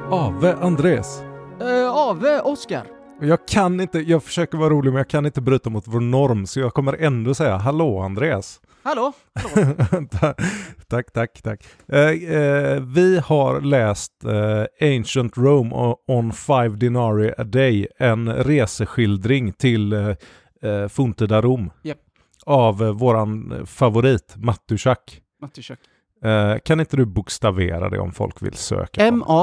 Ave Andres. Ave Oskar. Jag försöker vara rolig men jag kan inte bryta mot vår norm så jag kommer ändå säga hallå Andreas. Hallå. Tack. Vi har läst Ancient Rome on 5 denarii a day, en reseskildring till forntida Rom. Yep. Av våran favorit Mattushak. Kan inte du bokstavera det om folk vill söka?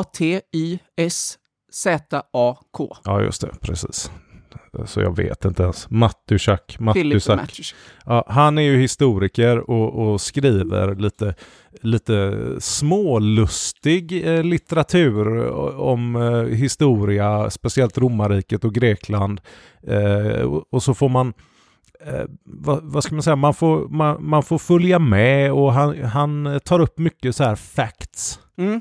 Mattyszak. Ja, just det, precis. Så jag vet inte ens. Mattushak. Ja, han är ju historiker och skriver lite smålustig litteratur om historia, speciellt romarriket och Grekland. Och så får man vad ska man säga, man får följa med och han tar upp mycket så här facts.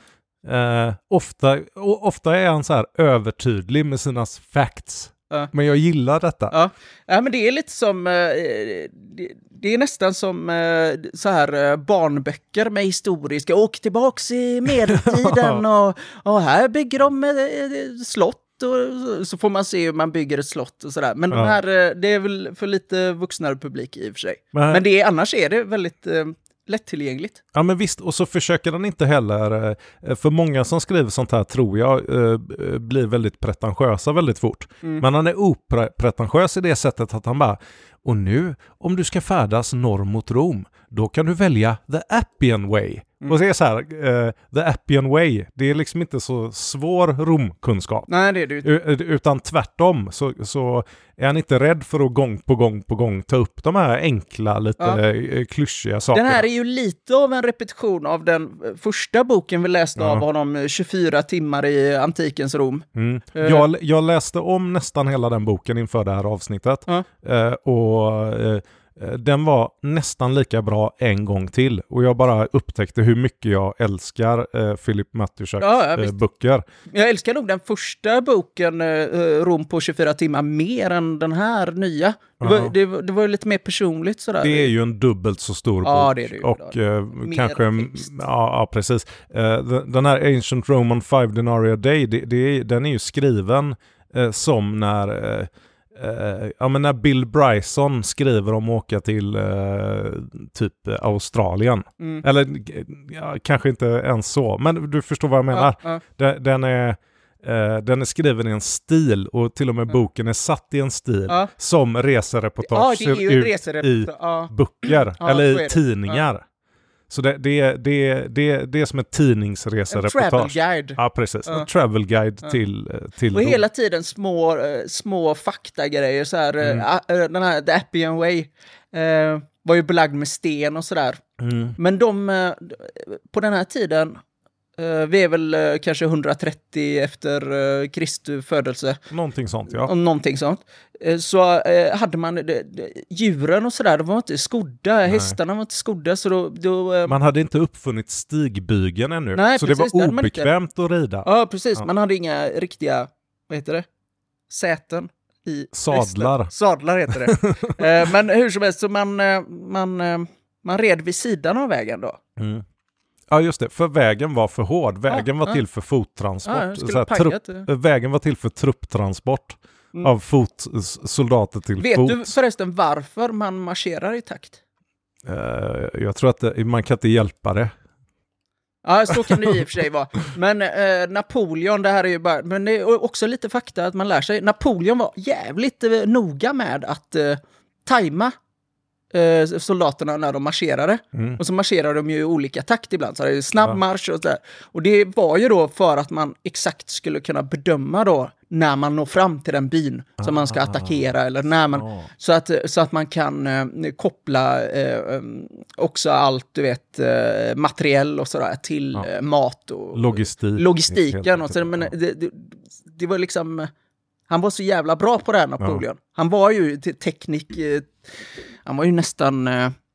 Ofta är han så här övertydlig med sina facts. Men jag gillar detta. Ja, men det är lite som det är nästan som så här barnböcker med historiska. Åk tillbaks i medeltiden och här bygger de slott. Och så får man se hur man bygger ett slott och sådär. Men de här, det är väl för lite vuxnare publik i och för sig. Men annars är det väldigt lättillgängligt. Ja, men visst. Och så försöker han inte heller, för många som skriver sånt här tror jag blir väldigt pretentiösa väldigt fort. Men han är opretentiös i det sättet att han bara, och nu om du ska färdas norr mot Rom, då kan du välja the Appian way. Och det är så här, the Appian way, det är liksom inte så svår romkunskap. Nej, det är det. Utan tvärtom så är han inte rädd för att gång på gång ta upp de här enkla, lite klyschiga sakerna. Den här är ju lite av en repetition av den första boken vi läste av honom, 24 timmar i antikens Rom. Jag läste om nästan hela den boken inför det här avsnittet. Den var nästan lika bra en gång till. Och jag bara upptäckte hur mycket jag älskar Philip Mattushaks böcker. Jag älskar nog den första boken, Rom på 24 timmar, mer än den här nya. Det var lite mer personligt sådär. Det är ju en dubbelt så stor bok. Det är det ju. Och kanske, precis. Den här Ancient Rome on 5 denarii a day, den är ju skriven som när Bill Bryson skriver om att åka till typ Australien. Eller kanske inte ens så. Men du förstår vad jag menar. Den är skriven i en stil och till och med boken är satt i en stil som resereportage ser ut i böcker eller i tidningar. Så det är som ett tidningsresereportage. Travel guide. Ja, precis. En travel guide till och hela tiden små faktagrejer. Så här, den här The Appian Way var ju belagd med sten och sådär. Men på den här tiden, vi är väl kanske 130 efter Kristi födelse. Någonting sånt, ja. Någonting sånt. Så hade man djuren och sådär, de var inte skodda. Nej. Hästarna var inte skodda. Så då man hade inte uppfunnit stigbygeln ännu. Nej, så precis, det var obekvämt att rida. Ja, precis. Ja. Man hade inga riktiga, vad heter det? Säten i sadlar. Hästen. Sadlar heter det. Men hur som helst, så man red vid sidan av vägen då. Ja, just det. För vägen var för hård. Vägen var till för fottransport. Vägen var till för trupptransport av soldater till Vet fots. du förresten varför man marscherar i takt? Jag tror att man kan inte hjälpa det. Ja, så kan det i och för sig vara. Men Napoleon, det här är ju bara... Men det är också lite fakta att man lär sig. Napoleon var jävligt noga med att tajma soldaterna när de marscherade. Och så marscherade de ju i olika takt ibland. Så det är snabb marsch och sådär. Och det var ju då för att man exakt skulle kunna bedöma då när man når fram till den byn som man ska attackera. Eller när man, så att man kan koppla också allt, du vet, materiell och sådär till mat och logistiken. Och så, men det var liksom... Han var så jävla bra på det här, Napoleon. Han var ju han var ju nästan...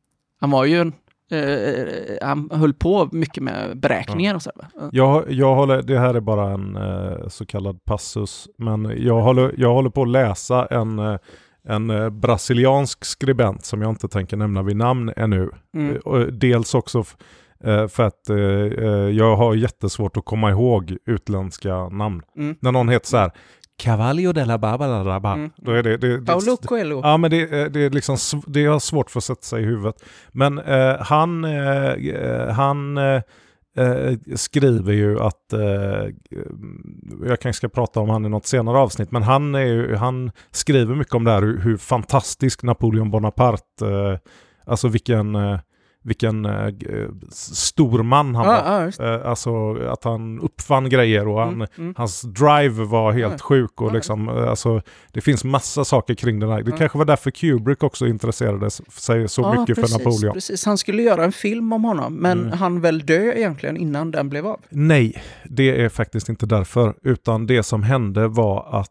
han höll på mycket med beräkningar och så. Jag håller, det här är bara en så kallad passus, men jag håller på att läsa en brasiliansk skribent som jag inte tänker nämna vid namn ännu. Dels också För att jag har jättesvårt att komma ihåg utländska namn. När någon heter så här Cavallo della Baba, då är det Paulo Coelho. Ja, men det är liksom, det har svårt för att sätta sig i huvudet. Men han skriver ju att jag kanske ska prata om han i något senare avsnitt, men han skriver mycket om det här hur fantastisk Napoleon Bonaparte, alltså vilken stor man han var. Alltså att han uppfann grejer och hans drive var helt sjuk och liksom, alltså det finns massa saker kring det där. Det kanske var därför Kubrick också intresserade sig så mycket för Napoleon. Precis, han skulle göra en film om honom, men han väl dö egentligen innan den blev av? Nej, det är faktiskt inte därför, utan det som hände var att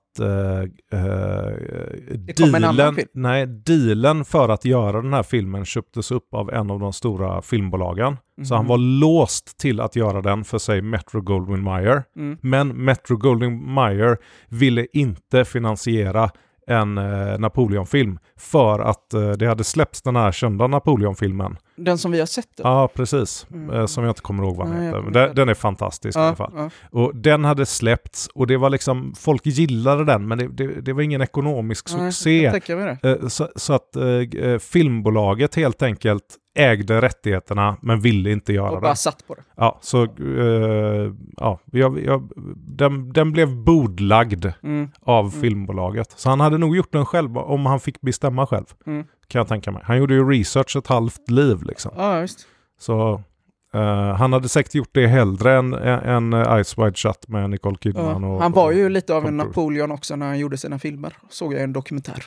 dealen för att göra den här filmen köptes upp av en av de stora filmbolagen. Så han var låst till att göra den för sig Metro-Goldwyn-Mayer. Men Metro-Goldwyn-Mayer ville inte finansiera en Napoleon-film för att det hade släppts den här kända Napoleon-filmen. Den som vi har sett då? Ja, precis. Som jag inte kommer ihåg vad den heter. Men den är fantastisk i alla fall. Och den hade släppts och det var liksom, folk gillade den, men det var ingen ekonomisk succé. Så att filmbolaget helt enkelt ägde rättigheterna men ville inte göra det. Och bara satt på det. Ja, så den blev bodlagd av filmbolaget. Så han hade nog gjort den själv om han fick bestämma själv. Kan jag tänka mig. Han gjorde ju research ett halvt liv liksom. Ja, just. Så han hade säkert gjort det hellre än Eyes Wide Shut med Nicole Kidman. Ja, han var ju lite av en Napoleon också när han gjorde sina filmer. Såg jag en dokumentär.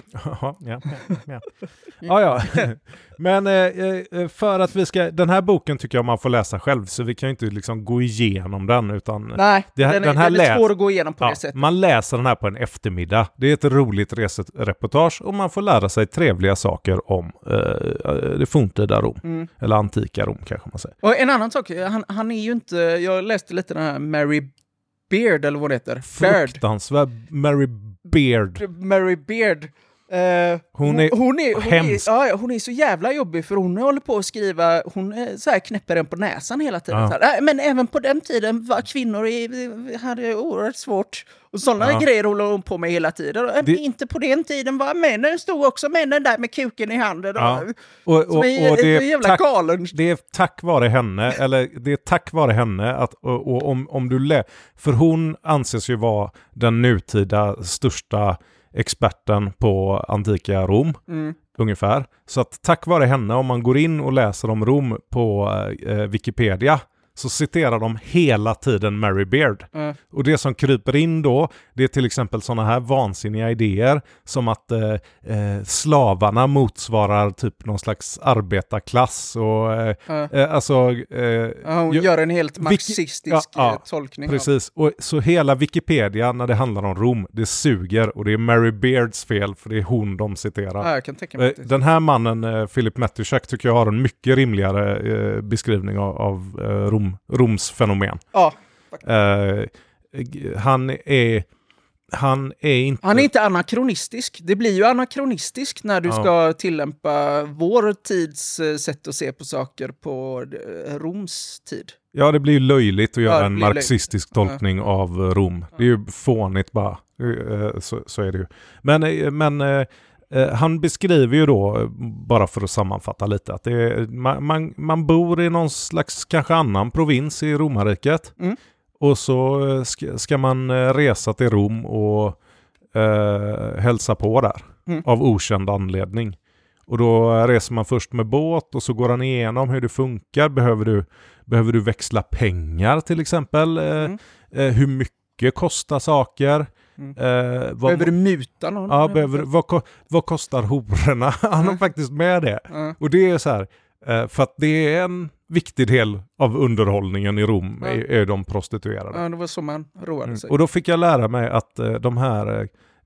Ja. Men för att den här boken tycker jag man får läsa själv, så vi kan ju inte liksom gå igenom den, utan nej, den är svår att gå igenom på det sättet. Man läser den här på en eftermiddag. Det är ett roligt resereportage och man får lära sig trevliga saker om det forntida Rom. Eller antika Rom kanske man säger. Och en annan sak, han är ju inte, jag läste lite den här Mary Beard eller vad det heter. Fruktansvärd Mary Beard. Hon är så jävla jobbig, för hon håller på att skriva, hon så här knäpper den på näsan hela tiden. Så här. Men även på den tiden var kvinnor hade oerhört svårt. Och sådana grejer håller hon på med hela tiden. Inte på den tiden var männen, stod också männen där med kuken i handen. Och det är jävla galen. Det är tack vare henne att, om du för hon anses ju vara den nutida största experten på antika Rom, ungefär. Så att tack vare henne, om man går in och läser om Rom på Wikipedia, så citerar de hela tiden Mary Beard. Och det som kryper in då, det är till exempel sådana här vansinniga idéer som att slavarna motsvarar typ någon slags arbetarklass. Och, hon gör en helt marxistisk tolkning. Precis. Och så hela Wikipedia när det handlar om Rom, det suger, och det är Mary Beards fel, för det är hon de citerar. Jag kan tänka mig den här mannen, Philip Matuszak, tycker jag har en mycket rimligare beskrivning av Roms fenomen. Ja. Han är inte anakronistisk. Det blir ju anakronistisk när du ska tillämpa vår tids sätt att se på saker på Roms tid. Ja, det blir ju löjligt att göra en marxistisk tolkning av Rom. Det är ju fånigt bara. Så är det ju. Men han beskriver ju då, bara för att sammanfatta lite, att man bor i någon slags kanske annan provins i romarriket. Och så ska man resa till Rom och hälsa på där av okänd anledning. Och då reser man först med båt och så går han igenom hur det funkar. Behöver du växla pengar till exempel? Hur mycket kostar saker? Behöver du muta någon? Ja, vad kostar hororna? Han har faktiskt med det. Och det är så här, för att det är en viktig del av underhållningen i Rom är de prostituerade. Ja, det var så man roade sig. Och då fick jag lära mig att de här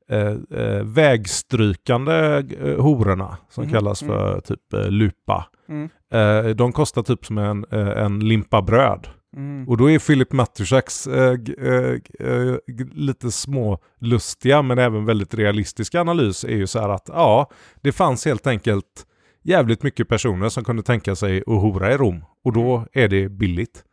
vägstrykande hororna som kallas för typ lupa, de kostar typ som en limpa bröd. Och då är Philip Matuszaks lite små lustiga men även väldigt realistiska analys är ju så här att det fanns helt enkelt jävligt mycket personer som kunde tänka sig att hora i Rom. Och då är det billigt.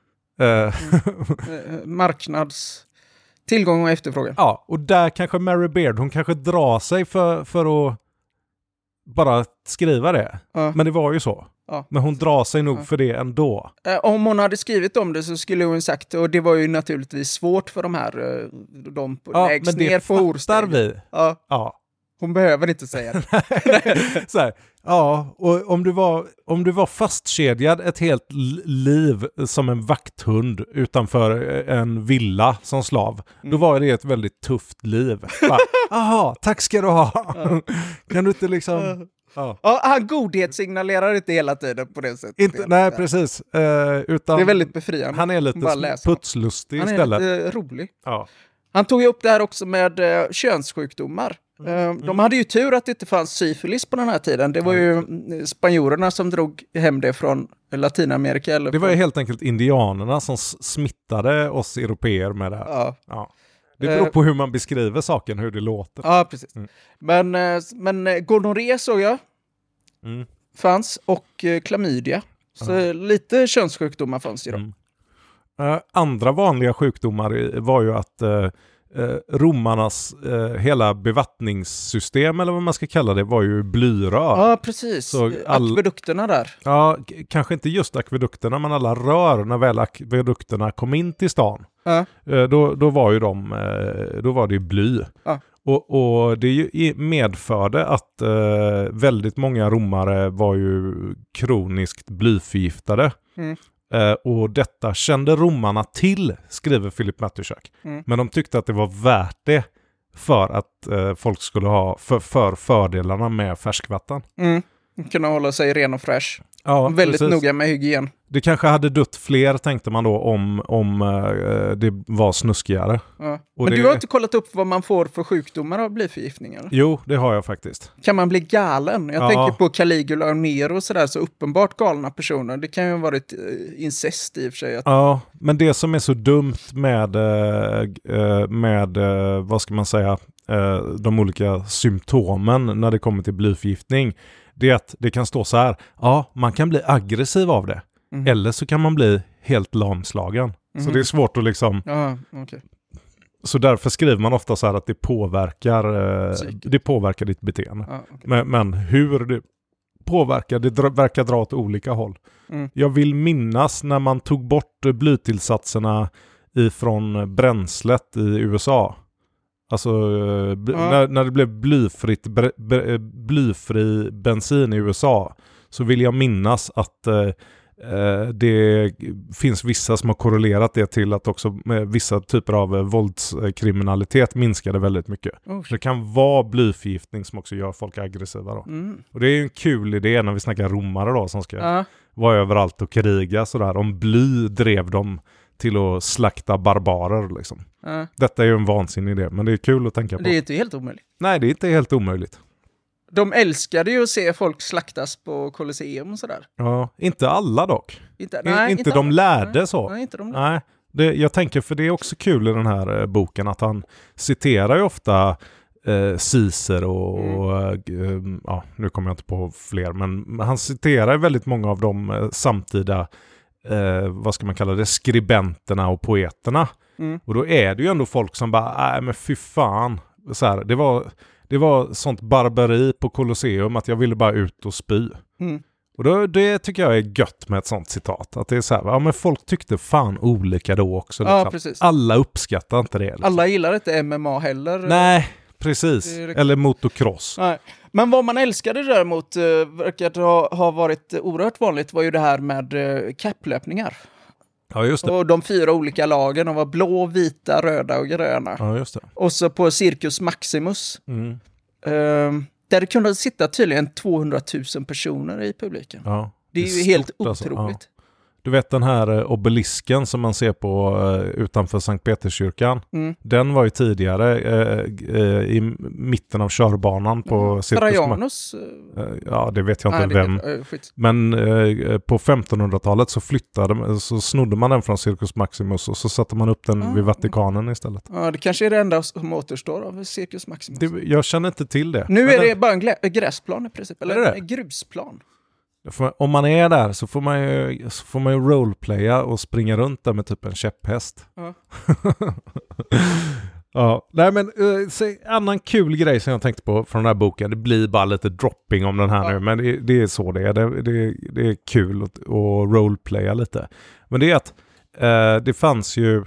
Tillgång och efterfrågan. Ja, och där kanske Mary Beard, hon kanske drar sig för att bara skriva det. Men det var ju så. Men hon drar sig nog för det ändå. Om hon hade skrivit om det så skulle hon sagt, och det var ju naturligtvis svårt för de här, de lägst ner på ordstället. Ja. Hon behöver inte säga det. Så här, och om du var fastkedjad ett helt liv som en vakthund utanför en villa som slav, då var det ett väldigt tufft liv. Jaha, tack ska du ha. Kan du inte liksom... Han godhetssignalerar inte hela tiden på det sättet. Nej, precis. Utan det är väldigt befriande. Han är lite putslustig istället. Han är lite rolig. Ja. Han tog ju upp det här också med könssjukdomar. De hade ju tur att det inte fanns syfilis på den här tiden. Det var ju spanjorerna som drog hem det från Latinamerika. Eller det var ju helt enkelt indianerna som smittade oss europeer med det här. Ja. Det beror på hur man beskriver saken, hur det låter. Ja, precis. Men gonorré såg jag fanns, och klamydia. Så lite könssjukdomar fanns ju då. Andra vanliga sjukdomar var ju att romarnas hela bevattningssystem, eller vad man ska kalla det, var ju blyrör. Ja, precis. Så akvedukterna där. Ja, kanske inte just akvedukterna, men alla rör, när väl akvedukterna kom in till stan. Då var ju då var det ju bly. Och det medförde att väldigt många romare var ju kroniskt blyförgiftade. Och detta kände romarna till, skriver Philip Matuschak. Men de tyckte att det var värt det för att folk skulle ha för fördelarna med färskvatten. Kunna hålla sig ren och fräsch. Ja, väldigt noga med hygien. Det kanske hade dött fler, tänkte man då, om det var snuskigare. Men du har inte kollat upp vad man får för sjukdomar av blyförgiftningar? Jo, det har jag faktiskt. Kan man bli galen? Jag tänker på Caligula och Nero och sådär, så uppenbart galna personer. Det kan ju ha varit incest i och för sig. Ja, men det som är så dumt med vad ska man säga, de olika symptomen när det kommer till blyförgiftning, det är att det kan stå så här: man kan bli aggressiv av det. Eller så kan man bli helt lamslagen. Så det är svårt att liksom... Så därför skriver man ofta så här att det påverkar ditt beteende. Men hur det påverkar, det verkar dra åt olika håll. Jag vill minnas när man tog bort blytillsatserna ifrån bränslet i USA. Alltså när det blev blyfri bensin i USA, så vill jag minnas att det finns vissa som har korrelerat det till att också vissa typer av våldskriminalitet minskade väldigt mycket. Det kan vara blyförgiftning som också gör folk aggressiva då. Och det är ju en kul idé när vi snackar romare då, som ska vara överallt och kriga sådär. Om bly drev dem till att slakta barbarer liksom. Detta är ju en vansinnig idé, men det är kul att tänka på. Det är inte helt omöjligt. Nej, det är inte helt omöjligt. De älskade ju att se folk slaktas på Colosseum och sådär. Ja, inte alla dock. Inte de alla. lärde så. Nej, inte de lärde. Nej, jag tänker, för det är också kul i den här boken att han citerar ju ofta Cicer och nu kommer jag inte på fler, men han citerar väldigt många av de samtida vad ska man kalla det, skribenterna och poeterna. Och då är det ju ändå folk som bara, men fy fan. Så här, det var sånt barbari på Colosseum att jag ville bara ut och spy. Och då, det tycker jag är gött med ett sånt citat. Att det är så här, men folk tyckte fan olika då också. Liksom. Precis. Alla uppskattar inte det. Liksom. Alla gillar inte MMA heller. Nej, precis. Eller motocross. Nej. Men vad man älskade däremot, verkar ha varit oerhört vanligt, var ju det här med kapplöpningar. Ja, just det. Och de 4 olika lagen, de var blå, vita, röda och gröna. Ja, just det. Och så på Circus Maximus. Där det kunde sitta tydligen 200 000 personer i publiken. Ja, det är ju helt otroligt. Alltså. Ja. Du vet den här obelisken som man ser på utanför Sankt Peterskyrkan. Den var ju tidigare i mitten av körbanan på Trajanus? Ja, det vet jag inte vem. Men på 1500-talet så snodde man den från Circus Maximus och så satte man upp den vid Vatikanen istället. Ja, det kanske är det enda som återstår av Circus Maximus. Jag känner inte till det. Nu är det bara en gräsplan i princip, eller en grusplan. Om man är där så får man ju roleplaya och springa runt där med typ en käpphäst. Ja. Ja, nej men annan kul grej som jag tänkte på från den här boken, det blir bara lite dropping om den här nu, men det är så det är. Det är kul att roleplaya lite. Men det är att det fanns ju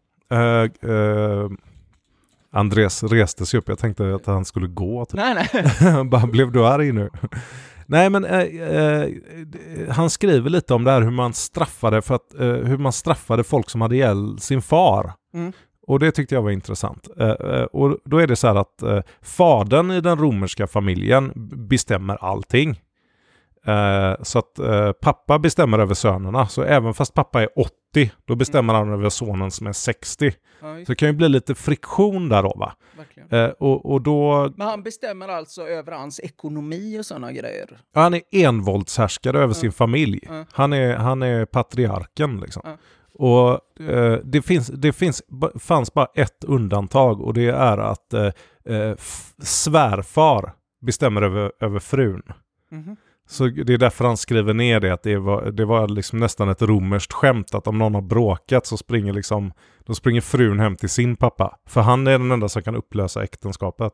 Andres reste sig upp, jag tänkte att han skulle gå. Typ. Nej. Bara, blev du arg nu? Nej, men han skriver lite om det här hur man straffade folk som hade ihjäl sin far. Och det tyckte jag var intressant. Och då är det så här att fadern i den romerska familjen bestämmer allting. Så att pappa bestämmer över sönerna. Så även fast pappa är 80, då bestämmer han över sonen som är 60. Så det kan ju bli lite friktion där då, va? Och då... Men han bestämmer alltså över hans ekonomi och sådana grejer? Ja, han är envåldshärskare över sin familj. Han är patriarken liksom. Och det fanns bara ett undantag, och det är att svärfar bestämmer över frun. Så det är därför han skriver ner det, att det var liksom nästan ett romerskt skämt att om någon har bråkat så då springer frun hem till sin pappa. För han är den enda som kan upplösa äktenskapet.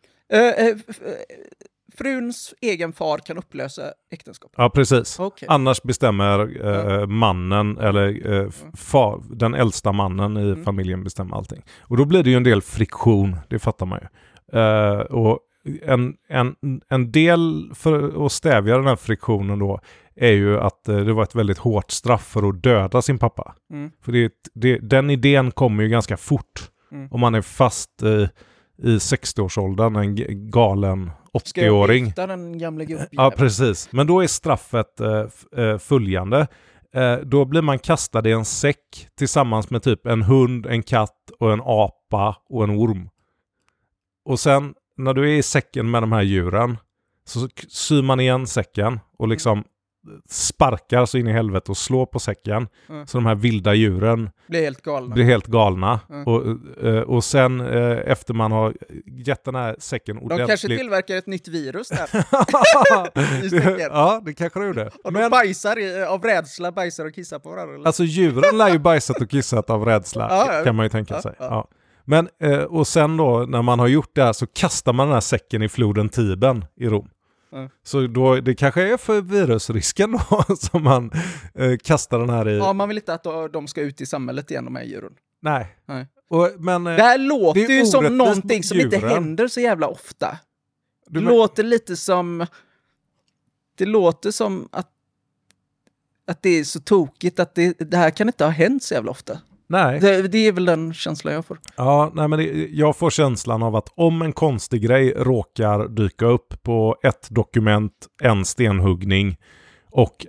Fruns egen far kan upplösa äktenskapet? Ja, precis. Okay. Annars bestämmer mannen, eller den äldsta mannen i familjen bestämmer allting. Och då blir det ju en del friktion, det fattar man ju. Och en del för att stävja den här friktionen då är ju att det var ett väldigt hårt straff för att döda sin pappa. För den idén kommer ju ganska fort. Om man är fast i 60-årsåldern, en galen 80-åring. Ska jag den gamla gubben? Ja, precis. Men då är straffet följande. Då blir man kastad i en säck tillsammans med typ en hund, en katt och en apa och en orm. Och sen när du är i säcken med de här djuren så syr man igen säcken och liksom sparkar så in i helvete och slår på säcken. Så de här vilda djuren blir helt galna. Och sen efter man har gett den här säcken ordentligt... De kanske tillverkar ett nytt virus där. I säcken. Ja, det kanske de gjorde. Och de bajsar av rädsla, bajsar och kissar på varandra. Alltså djuren lär ju bajsat och kissat av rädsla, kan man ju tänka sig. Ja. Men, och sen då, när man har gjort det här så kastar man den här säcken i floden Tiben i Rom. Så då, det kanske är för virusrisken då som man kastar den här i... Ja, man vill inte att de ska ut i samhället igen, de här djuren. Nej. Men, det här låter ju som någonting som inte händer så jävla ofta. Det låter lite som... Det låter som att det är så tokigt att det här kan inte ha hänt så jävla ofta. Nej. Det är väl den känslan jag får. Ja, nej, men jag får känslan av att om en konstig grej råkar dyka upp på ett dokument, en stenhuggning och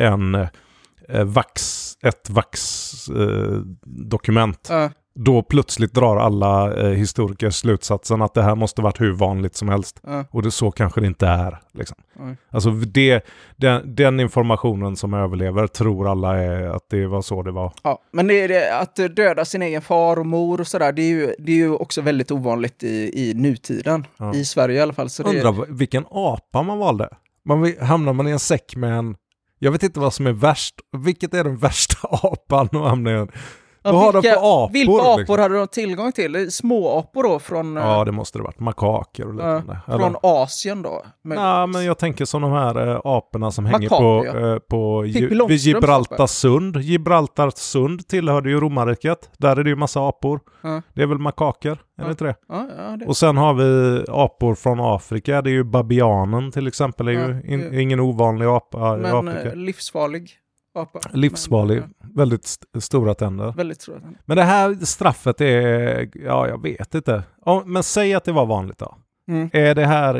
ett vaxdokument, då plötsligt drar alla historiker slutsatsen att det här måste varit hur vanligt som helst. Och det så kanske det inte är. Liksom. Alltså den informationen som överlever tror alla är att det var så det var. Ja, men att döda sin egen far och mor och sådär, det är ju också väldigt ovanligt i nutiden. I Sverige i alla fall. Så undrar vilken apa man valde. Hamnar man i en säck med en... Jag vet inte vad som är värst. Vilket är den värsta apan att hamna i en... Vad har de för apor? Vilka apor liksom? Hade de tillgång till? Små apor då från... Ja, det måste det varit. Makaker och liknande. Från Asien då? Ja, men jag tänker som de här aporna som hänger på Gibraltarsund. Gibraltarsund tillhörde ju romarriket. Där är det ju massa apor. Det är väl makaker, är det inte det? Ja, det. Och sen har vi apor från Afrika. Det är ju babianen till exempel. Det är ju ingen ovanlig apa i Afrika. Livsfarlig. Livsfarlig. Väldigt stora tänder. Väldigt stora tänder. Men det här straffet är... Ja, jag vet inte. Men säg att det var vanligt då. Är det här...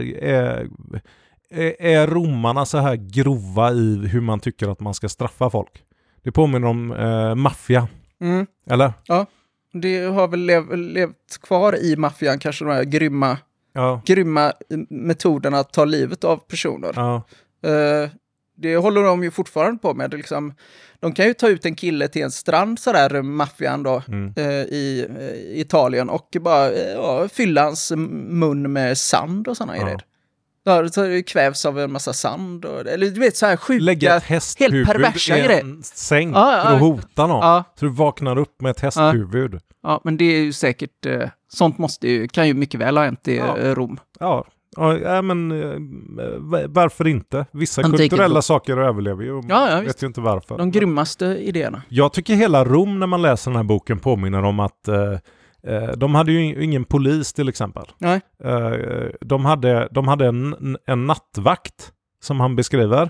Är romarna så här grova i hur man tycker att man ska straffa folk? Det påminner om maffia. Eller? Ja, det har väl levt kvar i maffian, kanske de här grymma metoderna att ta livet av personer. Ja. Det håller de ju fortfarande på med. Liksom, de kan ju ta ut en kille till en strand sådär, maffian då, i Italien, och bara fylla hans mun med sand och sådana grejer. Ja, så det kvävs av en massa sand. Eller du vet, så här sjuka, lägga ett hästhuvud helt perversa grejer. I en säng för att hota någon. Ja. Så du vaknar upp med ett hästhuvud. Ja, men det är ju säkert... sånt kan ju mycket väl ha hänt i Rom. Ja, men varför inte? Vissa kulturella saker överlever ju. Jag vet ju inte varför. De grymmaste idéerna. Jag tycker hela Rom, när man läser den här boken, påminner om att de hade ju ingen polis till exempel. Nej. De hade en nattvakt som han beskriver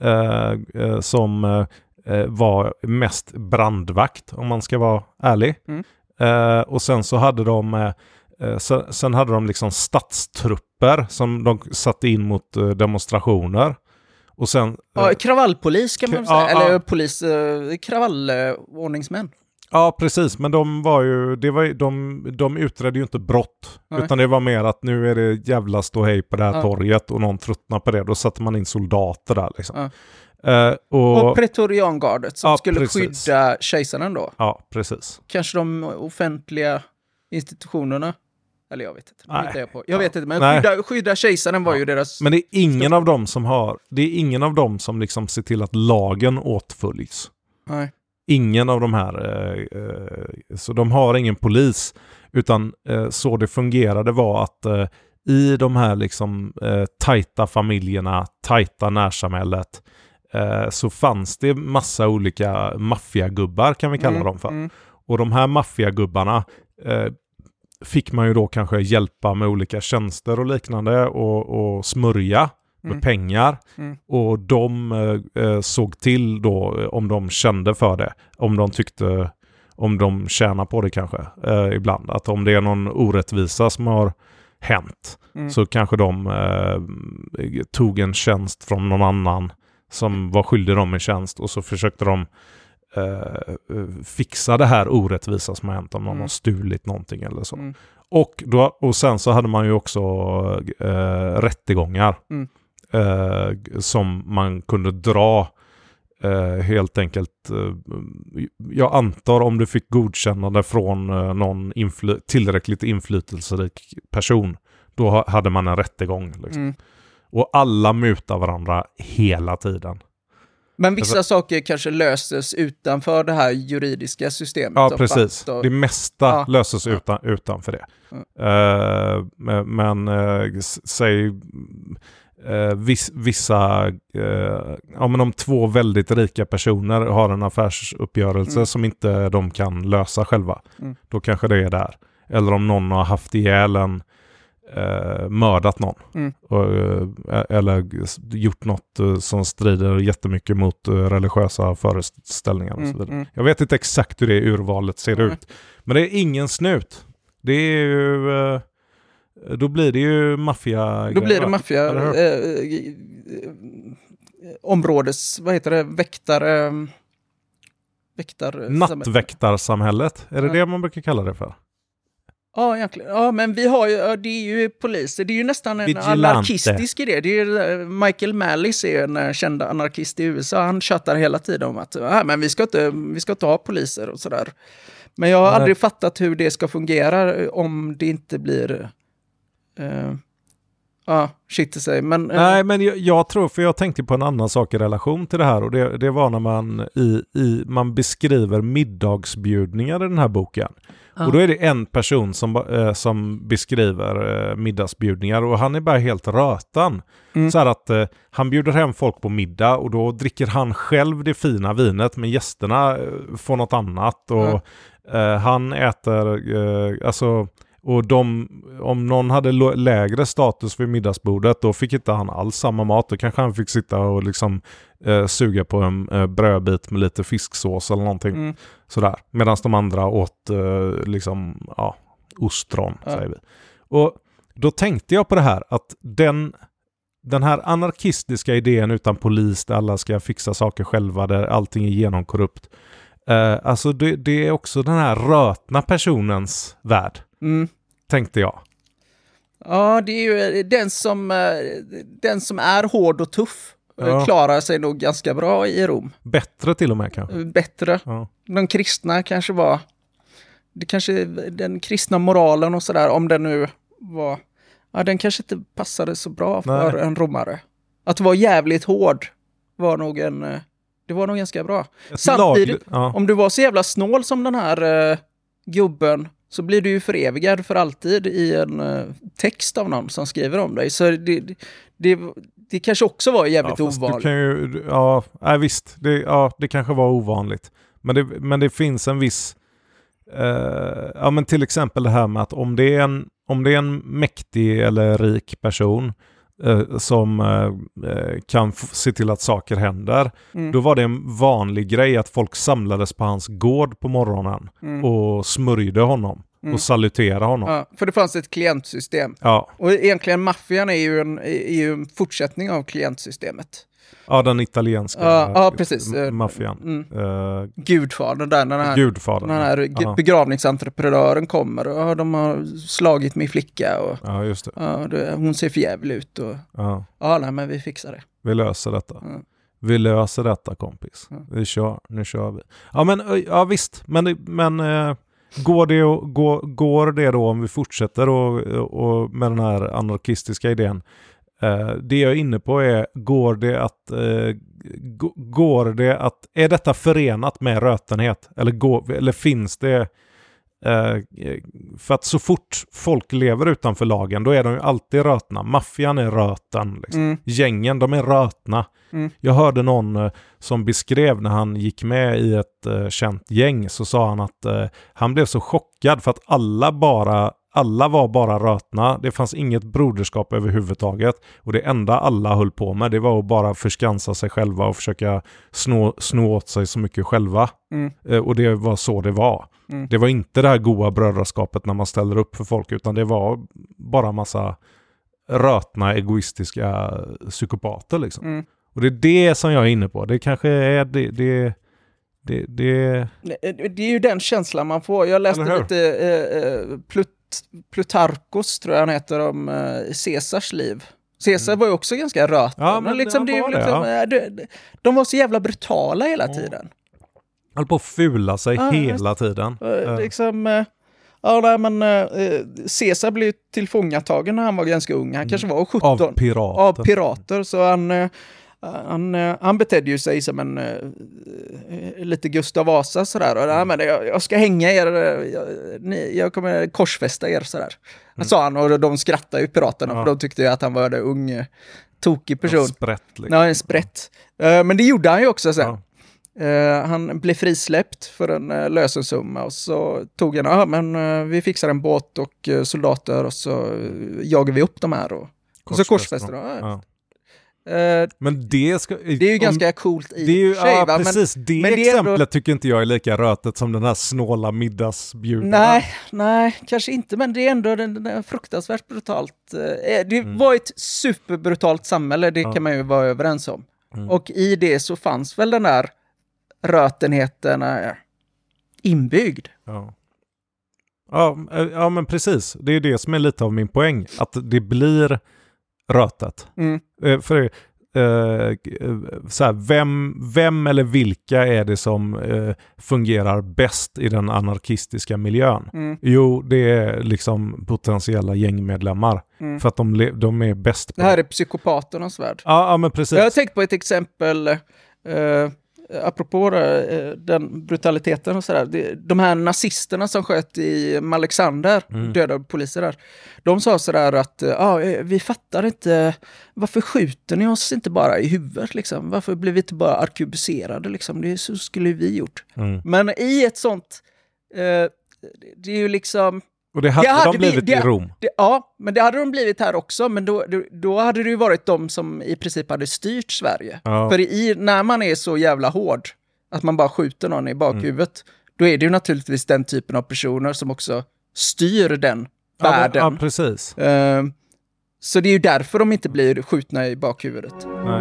som var mest brandvakt, om man ska vara ärlig. Och sen så hade de liksom stadstrupper som de satte in mot demonstrationer. Och sen kravallpolis kan man säga, eller kravallordningsmän. Ja, precis, men de utredde ju inte brott. Nej. Utan det var mer att nu är det jävla ståhej på det här torget och någon tröttnar på det. Då satte man in soldater där liksom. Och pretoriangardet som skulle skydda kejsaren då. Ja, precis. Kanske de offentliga institutionerna. Eller jag vet inte. Jag vet inte, men skydda kejsaren var ju deras... Men det är ingen av dem som liksom ser till att lagen åtföljs. Nej. Ingen av de här, så de har ingen polis, utan så det fungerade var att i de här liksom tajta familjerna, tajta närsamhället, så fanns det massa olika maffiagubbar, kan vi kalla dem för. Och de här maffiagubbarna fick man ju då kanske hjälpa med olika tjänster och liknande och smörja med pengar. Och de såg till då om de kände för det. Om de tjänar på det kanske ibland. Att om det är någon orättvisa som har hänt så kanske de tog en tjänst från någon annan som var skyldig dem en tjänst, och så försökte de fixa det här orättvisa som har hänt om någon har stulit någonting eller så. Och sen så hade man ju också rättegångar som man kunde dra helt enkelt. Jag antar om du fick godkännande från någon tillräckligt inflytelserik person, då hade man en rättegång liksom. Och alla mutar varandra hela tiden. Men vissa saker kanske löses utanför det här juridiska systemet. Ja, precis. Det mesta löses utanför det. Men säg vissa men om två väldigt rika personer har en affärsuppgörelse som inte de kan lösa själva, då kanske det är där. Eller om någon har haft ihjäl en mördat någon eller gjort något som strider jättemycket mot religiösa föreställningar och så vidare. Jag vet inte exakt hur det urvalet ser ut, men det är ingen snut. Det är ju då blir det ju maffia. Då blir det maffia områdes, vad heter det, nattväktarsamhället. Är det man brukar kalla det för? Ja, egentligen. Ja, men vi har ju, det är ju poliser. Det är ju nästan en anarkistisk idé. Det är Michael Malice är en känd anarkist i USA. Han chattar hela tiden om att men vi ska inte ha poliser och sådär. Men jag har aldrig fattat hur det ska fungera om det inte blir shit i sig. Men, nej, men jag tror, för jag tänkte på en annan sak i relation till det här, och det var när man man beskriver middagsbjudningar i den här boken. Och då är det en person som beskriver middagsbjudningar, och han är bara helt rötan. Så här att han bjuder hem folk på middag, och då dricker han själv det fina vinet, men gästerna får något annat. Och han äter, och om någon hade lägre status vid middagsbordet, då fick inte han alls samma mat. Då kanske han fick sitta och liksom suga på en brödbit med lite fisksås eller någonting. Sådär. Medan de andra åt ostron, säger vi. Och då tänkte jag på det här, att den här anarkistiska idén utan polis där alla ska fixa saker själva, där allting är genomkorrupt. Alltså det är också den här rötna personens värld, tänkte jag. Ja, det är ju den som är hård och tuff. Klarar sig nog ganska bra i Rom. Bättre till och med kanske. Bättre. Ja. De kristna kanske var... Det kanske den kristna moralen och sådär, om den nu var... Ja, den kanske inte passade så bra för en romare. Att vara jävligt hård var nog det var nog ganska bra. Samtidigt, om du var så jävla snål som den här gubben, så blir du ju förevigad för alltid i en text av någon som skriver om dig. Så det kanske också var jävligt ovanligt. Visst. Det kanske var ovanligt. Men det finns en viss... men till exempel det här med att om det är en mäktig eller rik person som kan se till att saker händer, då var det en vanlig grej att folk samlades på hans gård på morgonen och smörjde honom och saluterade honom. Ja, för det fanns ett klientsystem. Ja. Och egentligen maffian är ju en fortsättning av klientsystemet. Ja, den italienska precis. Maffian. Gudfadern där, den här begravningsentreprenören kommer och de har slagit min flicka och just det. Hon ser för jävligt ut och men vi fixar det. Vi löser detta. Vi löser detta, kompis. Nu kör vi. Visst, men går det då, om vi fortsätter och med den här anarkistiska idén? Det jag är inne på är, är detta förenat med rötenhet? Eller finns det... för att så fort folk lever utanför lagen, då är de ju alltid rötna. Maffian är röten. Liksom. Gängen, de är rötna. Jag hörde någon som beskrev när han gick med i ett känt gäng, så sa han att han blev så chockad för att alla var bara rötna. Det fanns inget broderskap överhuvudtaget. Och det enda alla höll på med, det var att bara förskansa sig själva och försöka snå åt sig så mycket själva. Och det var så det var. Det var inte det här goda brödraskapet när man ställer upp för folk, utan det var bara massa rötna, egoistiska psykopater liksom. Och det är det som jag är inne på. Det kanske är det är ju den känslan man får. Jag läste lite Plutarkos, tror jag han heter, om Caesars liv. Caesar var ju också ganska röten. Ja, men de var så jävla brutala hela tiden. Höll på att fula sig hela tiden. Caesar blev tillfångatagen när han var ganska ung. Han kanske var 17. Av pirater. Så han betedde ju sig som en lite Gustav Vasa sådär. Och, jag ska hänga er, jag kommer korsfästa er sådär. Sa han, och de skrattade ju piraterna för de tyckte ju att han var en ung tokig person. En sprätt liksom. Ja, en sprätt. Men det gjorde han ju också sen. Han blev frisläppt för en lösensumma och så tog han, vi fixar en båt och soldater och så jagar vi upp de här och så korsfäster de. Men det är ju ganska coolt i det är ju, sig, ja, precis. Men exemplet tycker inte jag är lika rötet som den här snåla middagsbjuden. Nej, kanske inte, men det är ändå den fruktansvärt brutalt. Det var ett superbrutalt samhälle, det kan man ju vara överens om. Och i det så fanns väl den där rötenheten inbyggd. Ja, men precis. Det är det som är lite av min poäng. Att det blir rötet. För så här, vem eller vilka är det som fungerar bäst i den anarkistiska miljön? Jo, det är liksom potentiella gängmedlemmar. För att de är bäst på det. Här är psykopaternas värld. Ja, men precis. Jag har tänkt på ett exempel apropå den brutaliteten och sådär. De här nazisterna som sköt i Alexander, döda poliser där. De sa sådär att vi fattar inte, varför skjuter ni oss inte bara i huvudet liksom? Varför blir vi inte bara arkebuserade liksom? Det är så skulle vi gjort. Men i ett sånt det är ju liksom. Och det hade de blivit i Rom. Men det hade de blivit här också. Men då hade det ju varit de som i princip hade styrt Sverige. För när man är så jävla hård att man bara skjuter någon i bakhuvudet, då är det ju naturligtvis den typen av personer som också styr den världen. Ja, precis. Så det är ju därför de inte blir skjutna i bakhuvudet. Nej.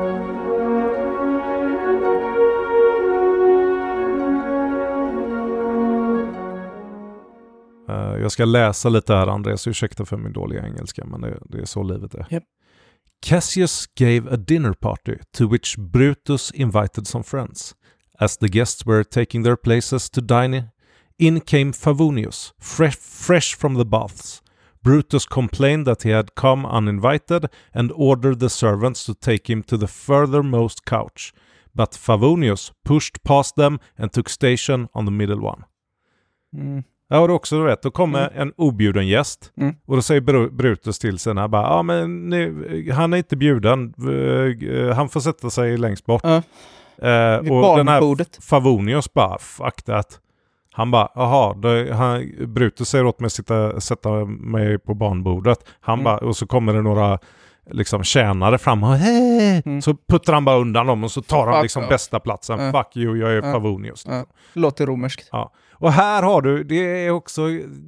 Jag ska läsa lite här, Andreas. Ursäkta för min dåliga engelska, men det är så livet är. Yep. Cassius gave a dinner party to which Brutus invited some friends. As the guests were taking their places to dine in came Favonius, fresh from the baths. Brutus complained that he had come uninvited and ordered the servants to take him to the furthermost couch. But Favonius pushed past them and took station on the middle one. Mm. Ja, och också rätt. Då kommer en objuden gäst. Och då säger Brutus till sig här bara, men han är inte bjuden. Han får sätta sig längst bort. Och den här Favonius bara, fuck that. Han bara, Brutus säger åt mig sätta mig på barnbordet. Han bara, och så kommer det några liksom tjänare fram och så puttar han bara undan dem och så tar han liksom bästa platsen. Fuck you, jag är Favonius. Låter romerskt. Ja. Och här har du, det är också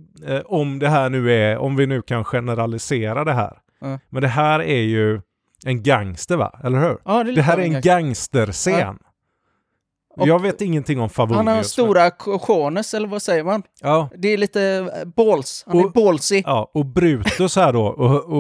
om vi nu kan generalisera det här. Men det här är ju en gangster, va? Eller hur? Ja, det här är en gangsterscen. Jag vet ingenting om Favonius. Han har stora cojones, eller vad säger man? Ja. Det är lite balls. Han är ballsy. Ja, och Brutus här då.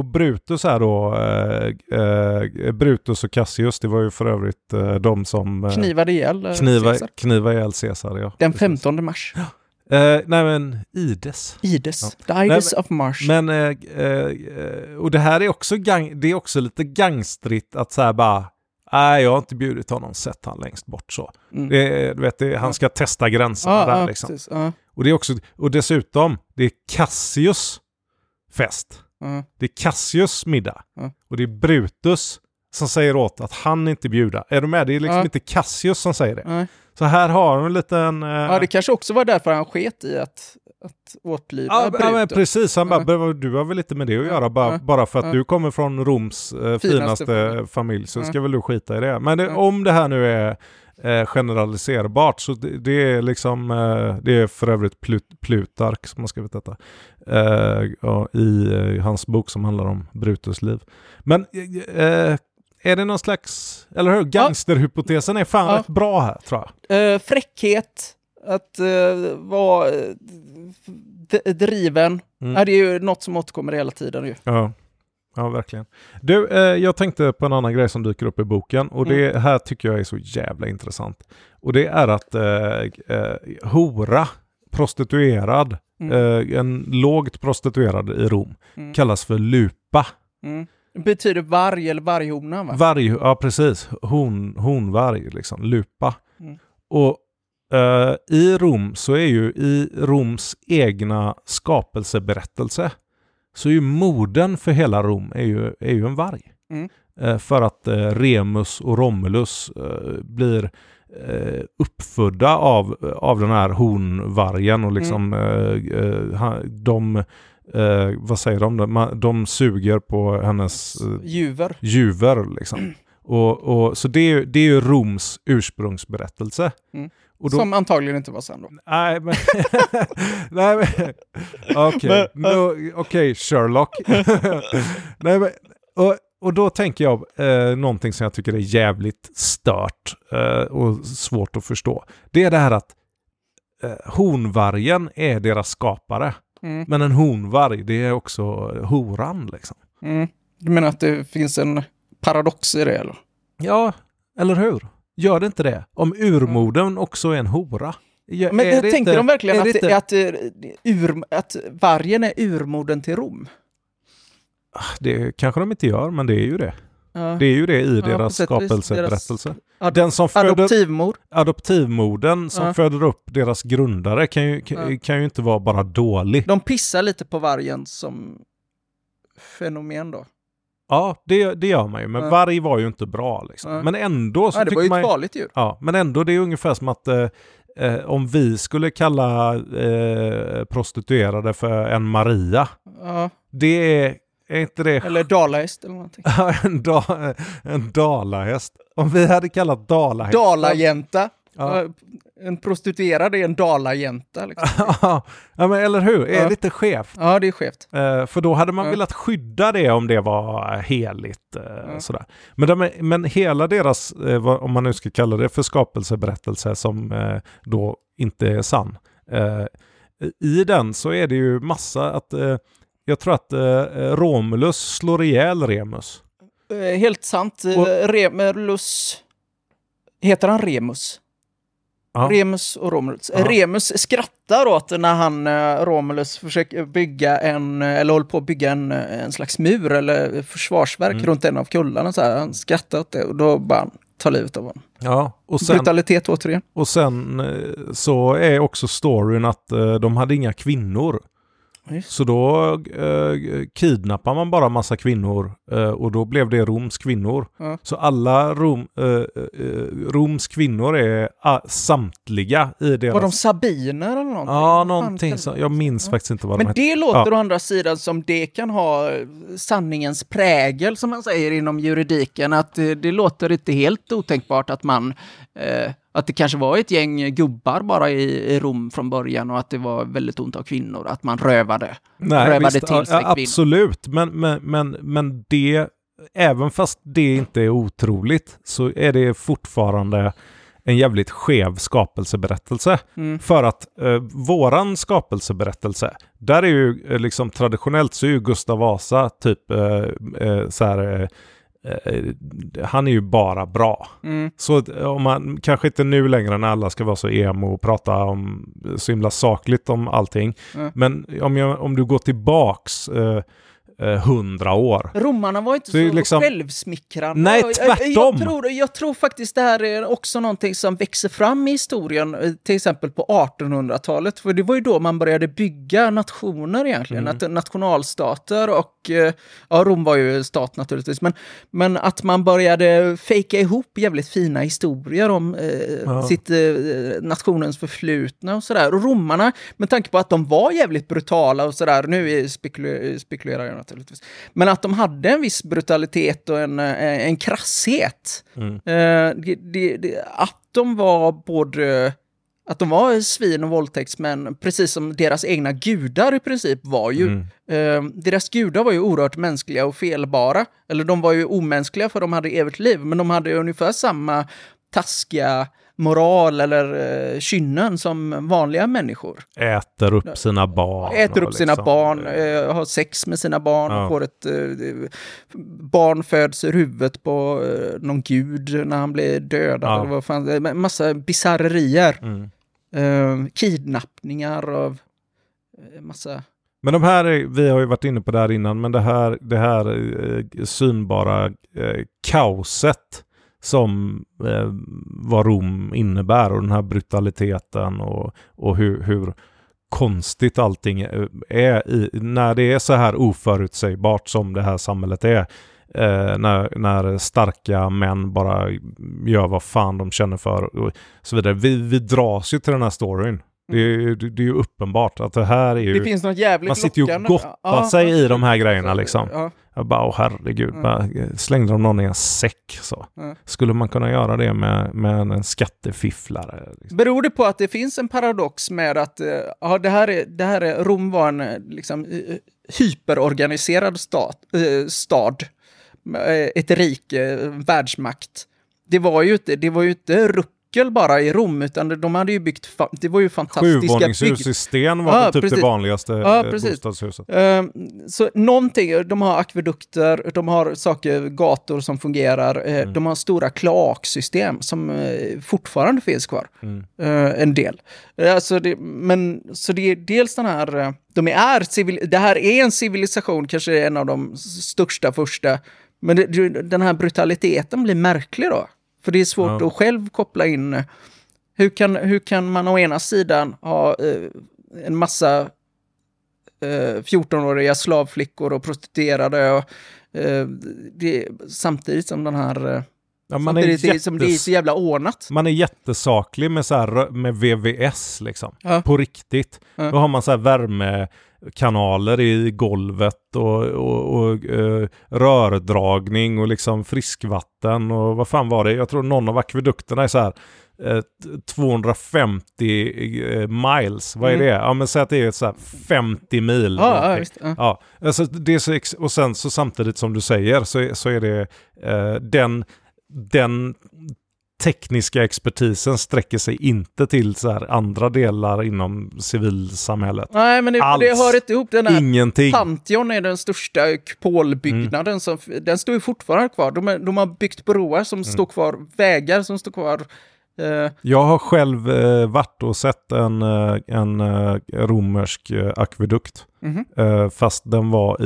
Brutus och Cassius, det var ju för övrigt de som knivade ihjäl Caesar, ja. Den 15 mars. Nej, men Ides. The Ides of Mars. Men och det här är också det är också lite gangstrigt att så här bara, nej, jag har inte bjudit honom, sett han längst bort så. Han ska testa gränserna där liksom. Precis, och det är också, och dessutom, det är Cassius fest. Det är Cassius middag. Och det är Brutus som säger åt att han inte bjuda. Är du med? Det är liksom inte Cassius som säger det. Så här har de en liten... det kanske också var därför han sket i att åtlyda Brutus. Ja, men precis. Han bara, du har väl lite med det att göra. Bara för att du kommer från Roms finaste familj så ska väl du skita i det. Men om det här nu är generaliserbart så det är liksom det är för övrigt Plutark som har skrivit detta i hans bok som handlar om Brutus liv. Men är det någon slags, eller hur? Gangsterhypotesen är fan rätt bra här, tror jag. Fräckhet, att vara driven. Det är ju något som återkommer hela tiden ju. Ja, verkligen. Du, jag tänkte på en annan grej som dyker upp i boken och det här tycker jag är så jävla intressant. Och det är att hora, prostituerad, en lågt prostituerad i Rom, kallas för lupa. Det betyder varg eller varghona, va? Varg, ja precis. Honvarg, liksom. Lupa. Och i Rom så är ju i Roms egna skapelseberättelse så är ju modern för hela Rom är ju en varg. För att Remus och Romulus blir uppfödda av den här honvargen och liksom vad säger de? De suger på hennes juver liksom. Och så det är ju Roms ursprungsberättelse. Och då, som antagligen inte var sann då. Nej, men okej, Sherlock. Nej, men och då tänker jag någonting som jag tycker är jävligt stört och svårt att förstå. Det är det här att honvargen är deras skapare. Men en honvarg, det är också horan liksom. Du menar att det finns en paradox i det, eller? Ja, eller hur? Gör det inte det? Om urmodern också är en hora. Men tänker de verkligen att vargen är urmodern till Rom? Det kanske de inte gör, men det är ju det. Det är ju det i deras skapelseberättelse. Den som adoptivmodern som föder upp deras grundare kan ju inte vara bara dålig. De pissar lite på vargen som fenomen då. Ja, det gör man ju. Men varg var ju inte bra liksom. Men ändå så det var ju ett farligt djur. Ja, men ändå det är ungefär som att om vi skulle kalla prostituerade för en Maria. Det är inte det... Eller dalahäst eller någonting. En dalahäst. Om vi hade kallat dalahäst... Dalajänta. Ja. En prostituerad är en dalajänta. Liksom. Ja, men eller hur? Är lite skevt. Ja, det är skevt. För då hade man velat skydda det om det var heligt. Sådär. Men hela deras, om man nu ska kalla det för skapelseberättelse som då inte är sann. I den så är det ju massa att jag tror att Romulus slår ihjäl Remus. Helt sant. Remulus... Heter han Remus? Ja. Remus och Romulus. Ja. Remus skrattar åt när Romulus försöker bygga eller håller på att bygga en slags mur eller försvarsverk runt en av kullarna. Så här. Han skrattar åt det och då bara tar livet av honom. Ja, och sen, brutalitet återigen. Och sen så är också storyn att de hade inga kvinnor. Så då kidnappar man bara massa kvinnor och då blev det Roms kvinnor. Så alla Roms kvinnor är samtliga i deras... Var de sabiner eller någonting? Ja, någonting. Jag minns faktiskt inte vad de hette. Men det låter å andra sidan som det kan ha sanningens prägel som man säger inom juridiken. Att det låter inte helt otänkbart att man... att det kanske var ett gäng gubbar bara i Rom från början och att det var väldigt ont av kvinnor. Att man rövade till sig absolut, men det, även fast det inte är otroligt så är det fortfarande en jävligt skev skapelseberättelse. För att våran skapelseberättelse, där är ju liksom traditionellt så är ju Gustav Vasa typ så här... han är ju bara bra. Så om man kanske inte nu längre när alla ska vara så emo och prata om så himla sakligt om allting. Men om du går tillbaks 100 år. Romarna var inte så liksom... självsmickrande. Nej, tvärtom. Jag tror faktiskt det här är också någonting som växer fram i historien, till exempel på 1800-talet. För det var ju då man började bygga nationer egentligen. Nationalstater och Rom var ju stat naturligtvis. Men att man började fejka ihop jävligt fina historier om sitt nationens förflutna och sådär. Och romarna, med tanke på att de var jävligt brutala och sådär, nu spekulerar jag naturligtvis. Men att de hade en viss brutalitet och en krasshet. Att de var både... Att de var svin och våldtäktsmän, precis som deras egna gudar i princip var ju. Deras gudar var ju oerhört mänskliga och felbara. Eller de var ju omänskliga för de hade evigt liv. Men de hade ungefär samma taskiga moral eller kynnen som vanliga människor. Äter upp sina barn. Sina barn, har sex med sina barn och får ett barn föds ur huvudet på någon gud när han blir dödad. Vad fan, massa bizarrerier. Kidnappningar av massa... Men de här, vi har ju varit inne på det här innan, men det här synbara kaoset som vad Rom innebär och den här brutaliteten och hur konstigt allting är när det är så här oförutsägbart som det här samhället är. När starka män bara gör vad fan de känner för och så vidare. Vi dras ju till den här storyn. Det är ju uppenbart att det här är ju... Det finns något jävligt man sitter ju och gottar sig i de här grejerna liksom. Jag bara, herregud, bara slängde de någon i en säck så. Skulle man kunna göra det med en skattefifflare? Liksom? Beror det på att det finns en paradox med att det här är Rom var en liksom hyperorganiserad stad. Ett rike, världsmakt. Det var ju inte ruckel bara i Rom, utan de hade ju byggt, det var ju fantastiska Sjuvåningshus i sten var typ det vanligaste bostadshuset. Så någonting, de har akvedukter, de har gator som fungerar, de har stora kloaksystem som fortfarande finns kvar. En del. Så det är dels den här, det här är en civilisation, kanske en av de största första, men den här brutaliteten blir märklig då. För det är svårt att själv koppla in. Hur kan man å ena sidan ha en massa 14-åriga slavflickor och prostituerade och samtidigt som den här... som det är så jävla ordnat. Man är jättesaklig med VVS liksom. På riktigt. Då har man så här värmekanaler i golvet och rördragning och liksom friskvatten och vad fan var det? Jag tror någon av akvedukterna är så här 250 miles. Vad är det? Ja, men säg att det är så här 50 mil. Visst. Ja, alltså det är så och sen så samtidigt som du säger så är det den tekniska expertisen sträcker sig inte till så här andra delar inom civilsamhället. Nej, men det hör inte ihop. Den här ingenting. Pantheon är den största kupolbyggnaden. Den står ju fortfarande kvar. De har byggt broar som står kvar, vägar som står kvar. Jag har själv varit och sett en romersk akvedukt. Fast den var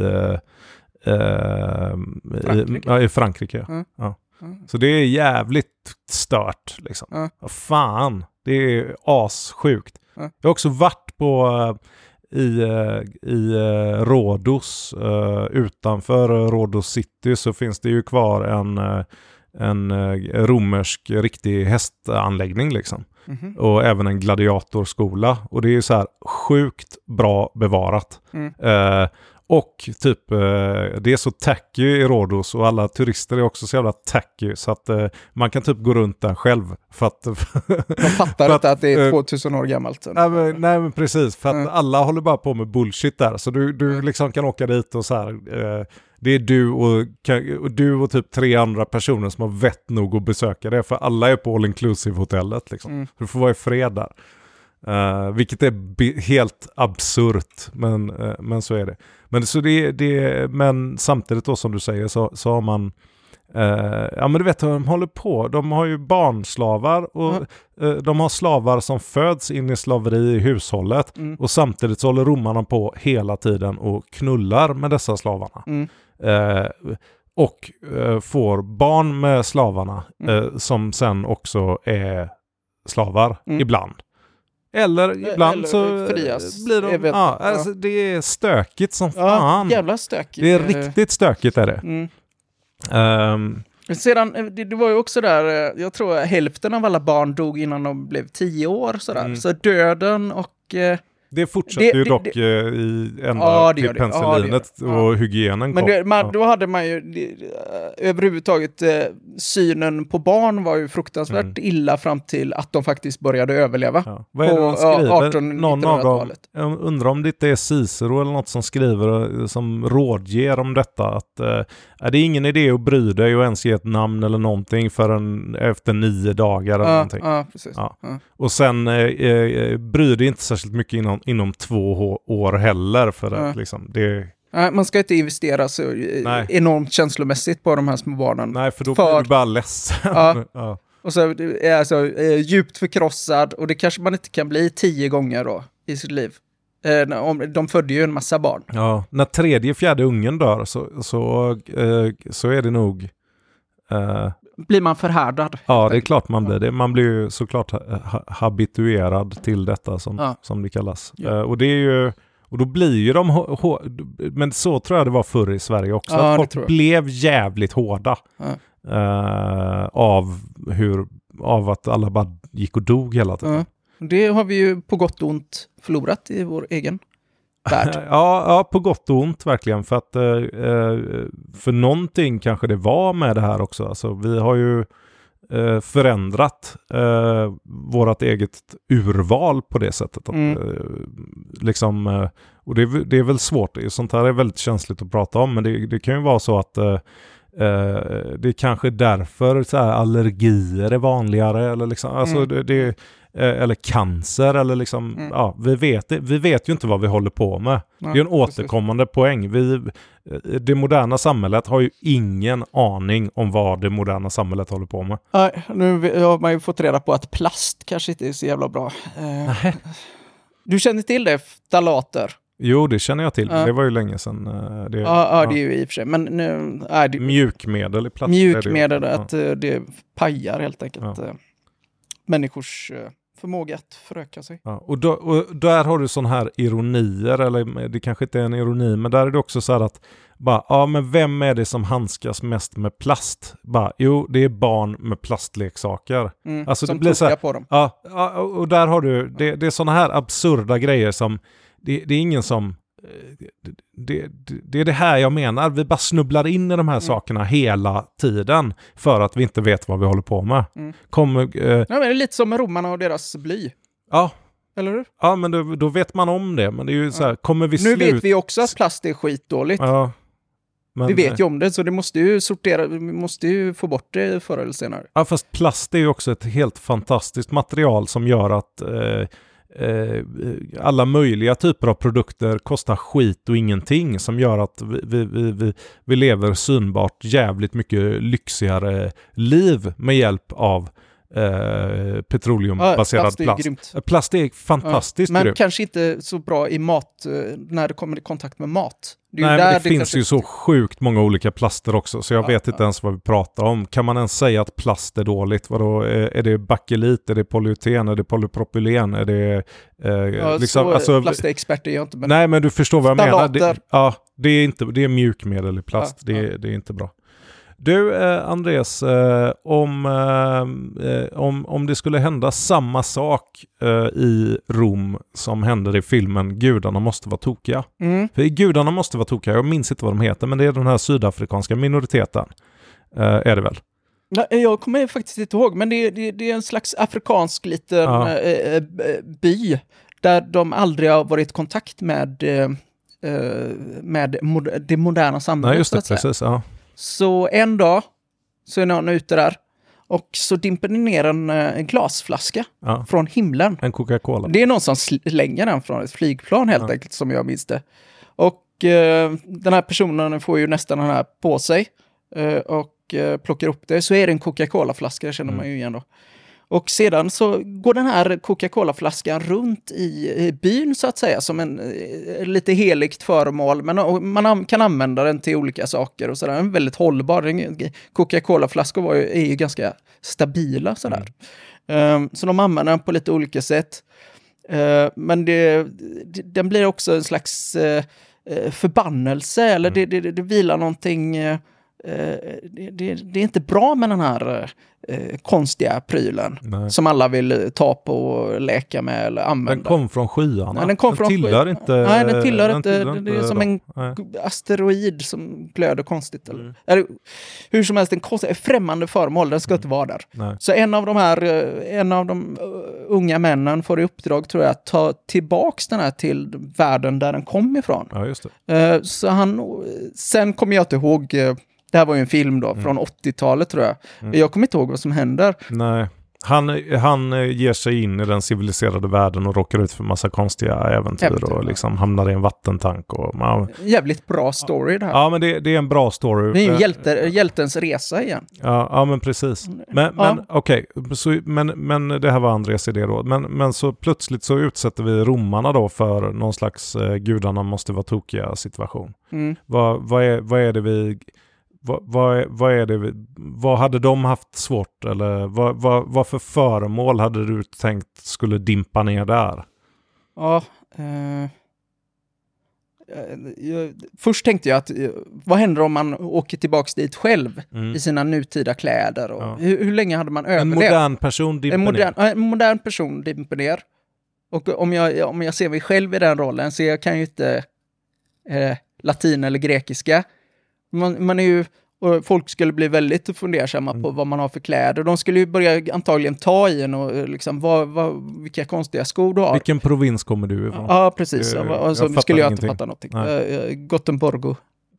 i Frankrike. Ja. Så det är jävligt stört liksom. Fan, det är assjukt. Jag har också varit i Rhodos, utanför Rhodos city så finns det ju kvar en romersk riktig hästanläggning liksom. Och även en gladiatorskola. Och det är ju så här sjukt bra bevarat. Och typ det är så tacky i Rhodos och alla turister är också så jävla tacky så att man kan typ gå runt där själv för att de fattar inte att det är 2000 år gammalt. Nej men precis, för att alla håller bara på med bullshit där så du liksom kan åka dit och så här det är du och typ 3 andra personer som har vett nog att besöka det för alla är på all inclusive hotellet liksom. Så du får vara i fred där. Vilket är helt absurt men så är det. Men så men samtidigt då som du säger så har man ja men du vet hur de håller på. De har ju barnslavar och de har slavar som föds in i slaveri i hushållet och samtidigt så håller romarna på hela tiden och knullar med dessa slavarna. Och får barn med slavarna som sen också är slavar ibland. Eller ibland så frias. Blir de... Alltså, det är stökigt som fan. Jävla stökigt. Det är riktigt stökigt är det. Sedan, det var ju också där, jag tror hälften av alla barn dog innan de blev 10 år. Sådär. Så döden och... Det fortsätter ju dock ända till penicillinet och hygienen kom. Men då hade man ju överhuvudtaget synen på barn var ju fruktansvärt illa fram till att de faktiskt började överleva. Vad är det de skriver? 1800-talet. Jag undrar om det inte är Cicero eller något som skriver som rådger om detta att det är ingen idé att bry dig och ens ge ett namn eller någonting förrän efter 9 dagar eller någonting. Precis. Och sen bryr dig inte särskilt mycket inom 2 år heller för att liksom det... Nej, man ska inte investera så enormt känslomässigt på de här små barnen. Nej, för då blir du bara ledsen. Och så är alltså djupt förkrossad och det kanske man inte kan bli 10 gånger då i sitt liv. De födde ju en massa barn. Ja, när 3:e, 4:e ungen dör så är det nog... Blir man förhärdad? Ja, det är klart man blir det. Man blir ju såklart habituerad till detta som det kallas. Och det är ju... Och då blir ju de... Men så tror jag det var förr i Sverige också. Att folk blev jävligt hårda. Av att alla bara gick och dog hela tiden. Det har vi ju på gott och ont förlorat i vår egen värld. Ja, på gott och ont verkligen. För att för någonting kanske det var med det här också. Alltså, vi har ju förändrat vårat eget urval på det sättet. Att, liksom, och det är väl svårt. Sånt här är väldigt känsligt att prata om. Men det kan ju vara så att det är kanske därför så här, allergier är vanligare. Eller, liksom, alltså, eller cancer. Eller liksom, vi vet ju inte vad vi håller på med. Det är en återkommande poäng. Det moderna samhället har ju ingen aning om vad det moderna samhället håller på med. Nej, nu har man ju fått reda på att plast kanske inte är så jävla bra. Du känner till det, ftalater? Jo, det känner jag till. Det var ju länge sedan. Det är ju i och för sig. Men nu är det mjukmedel i plast. Mjukmedel, att det pajar helt enkelt människors förmåga att föröka sig. Ja, och där har du sån här ironier, eller det kanske inte är en ironi, men där är det också så här att men vem är det som handskas mest med plast? Jo, det är barn med plastleksaker. Alltså som det blir så här, på dem. Ja, och där har du det är såna här absurda grejer som det är ingen som det är det här jag menar. Vi bara snubblar in i de här sakerna hela tiden för att vi inte vet vad vi håller på med. Men det är lite som med romarna och deras bly. Ja. Eller hur? Ja, men då vet man om det. Men det är ju så här, kommer vi Nu vet vi också att plast är skitdåligt. Ja. Men, vi vet ju om det, så det måste ju vi måste ju få bort det förr eller senare. Ja, fast plast är ju också ett helt fantastiskt material som gör att alla möjliga typer av produkter kostar skit och ingenting, som gör att vi lever synbart jävligt mycket lyxigare liv med hjälp av petroleumbaserad plast. Plast är fantastiskt men grymt. Kanske inte så bra i mat när det kommer i kontakt med mat. Det finns ju så sjukt många olika plaster också, så jag vet inte ens vad vi pratar om. Kan man ens säga att plast är dåligt? Vadå, är det bakelit, är det polyeten, är det polypropylen, är det plastexperter är jag inte. Nej, men du förstår vad jag menar. Det är mjukmedel i plast. Det är inte bra. Du, Andreas, om det skulle hända samma sak i Rom som händer i filmen Gudarna måste vara tokiga. För i Gudarna måste vara tokiga, jag minns inte vad de heter, men det är den här sydafrikanska minoriteten. Är det väl? Jag kommer faktiskt inte ihåg, men det är en slags afrikansk liten by där de aldrig har varit i kontakt med det moderna samhället. Nej, just det, precis, ja. Så en dag så är någon ute där och så dimper det ner en glasflaska från himlen. En Coca-Cola. Det är någon som slänger den från ett flygplan helt enkelt, som jag minns det. Och den här personen får ju nästan den här på sig och plockar upp det. Så är det en Coca-Cola-flaska, det känner man ju igen då. Och sedan så går den här Coca-Cola-flaskan runt i byn så att säga, som en lite heligt föremål, men man kan använda den till olika saker och sådär. Den är väldigt hållbar. Coca-Cola-flaskor är ju ganska stabila sådär. Så de använder den på lite olika sätt. Men den blir också en slags förbannelse, eller det vilar någonting. Det är inte bra med den här konstiga prylen. Nej. Som alla vill ta på och leka med eller använda. Den kom från skyarna. Nej, den tillhör inte. Det är som en asteroid som glöder konstigt. Eller, hur som helst, en främmande föremål, den ska inte vara där. Nej. Så en av de unga männen får i uppdrag, tror jag, att ta tillbaks den här till världen där den kom ifrån. Ja, just det. Så sen kommer jag inte ihåg. Det här var ju en film då, från 80-talet tror jag. Jag kommer inte ihåg vad som händer. Nej. Han ger sig in i den civiliserade världen och råkar ut för massa konstiga äventyr och liksom hamnar i en vattentank. Jävligt bra story det här. Ja, men det är en bra story. Det är ju hjältens resa igen. Ja, men precis. Men okej. Men det här var Andres idé då. Men så plötsligt så utsätter vi romarna då för någon slags gudarna måste vara tokiga situation. Vad är det vi... Vad hade de haft svårt, eller vad för föremål hade du tänkt skulle dimpa ner där? Ja, först tänkte jag att vad händer om man åker tillbaks dit själv i sina nutida kläder och hur länge hade man överlevt? En modern person dimper ner. En modern person dimper ner. Och om jag ser mig själv i den rollen, så jag kan ju inte latin eller grekiska. Man är ju, och folk skulle bli väldigt fundersamma på vad man har för kläder. De skulle ju börja antagligen ta i en och liksom vilka konstiga skor du har. Vilken provins kommer du ifrån? Ja, precis. Så skulle jag inte fatta någonting. Gothenburgo.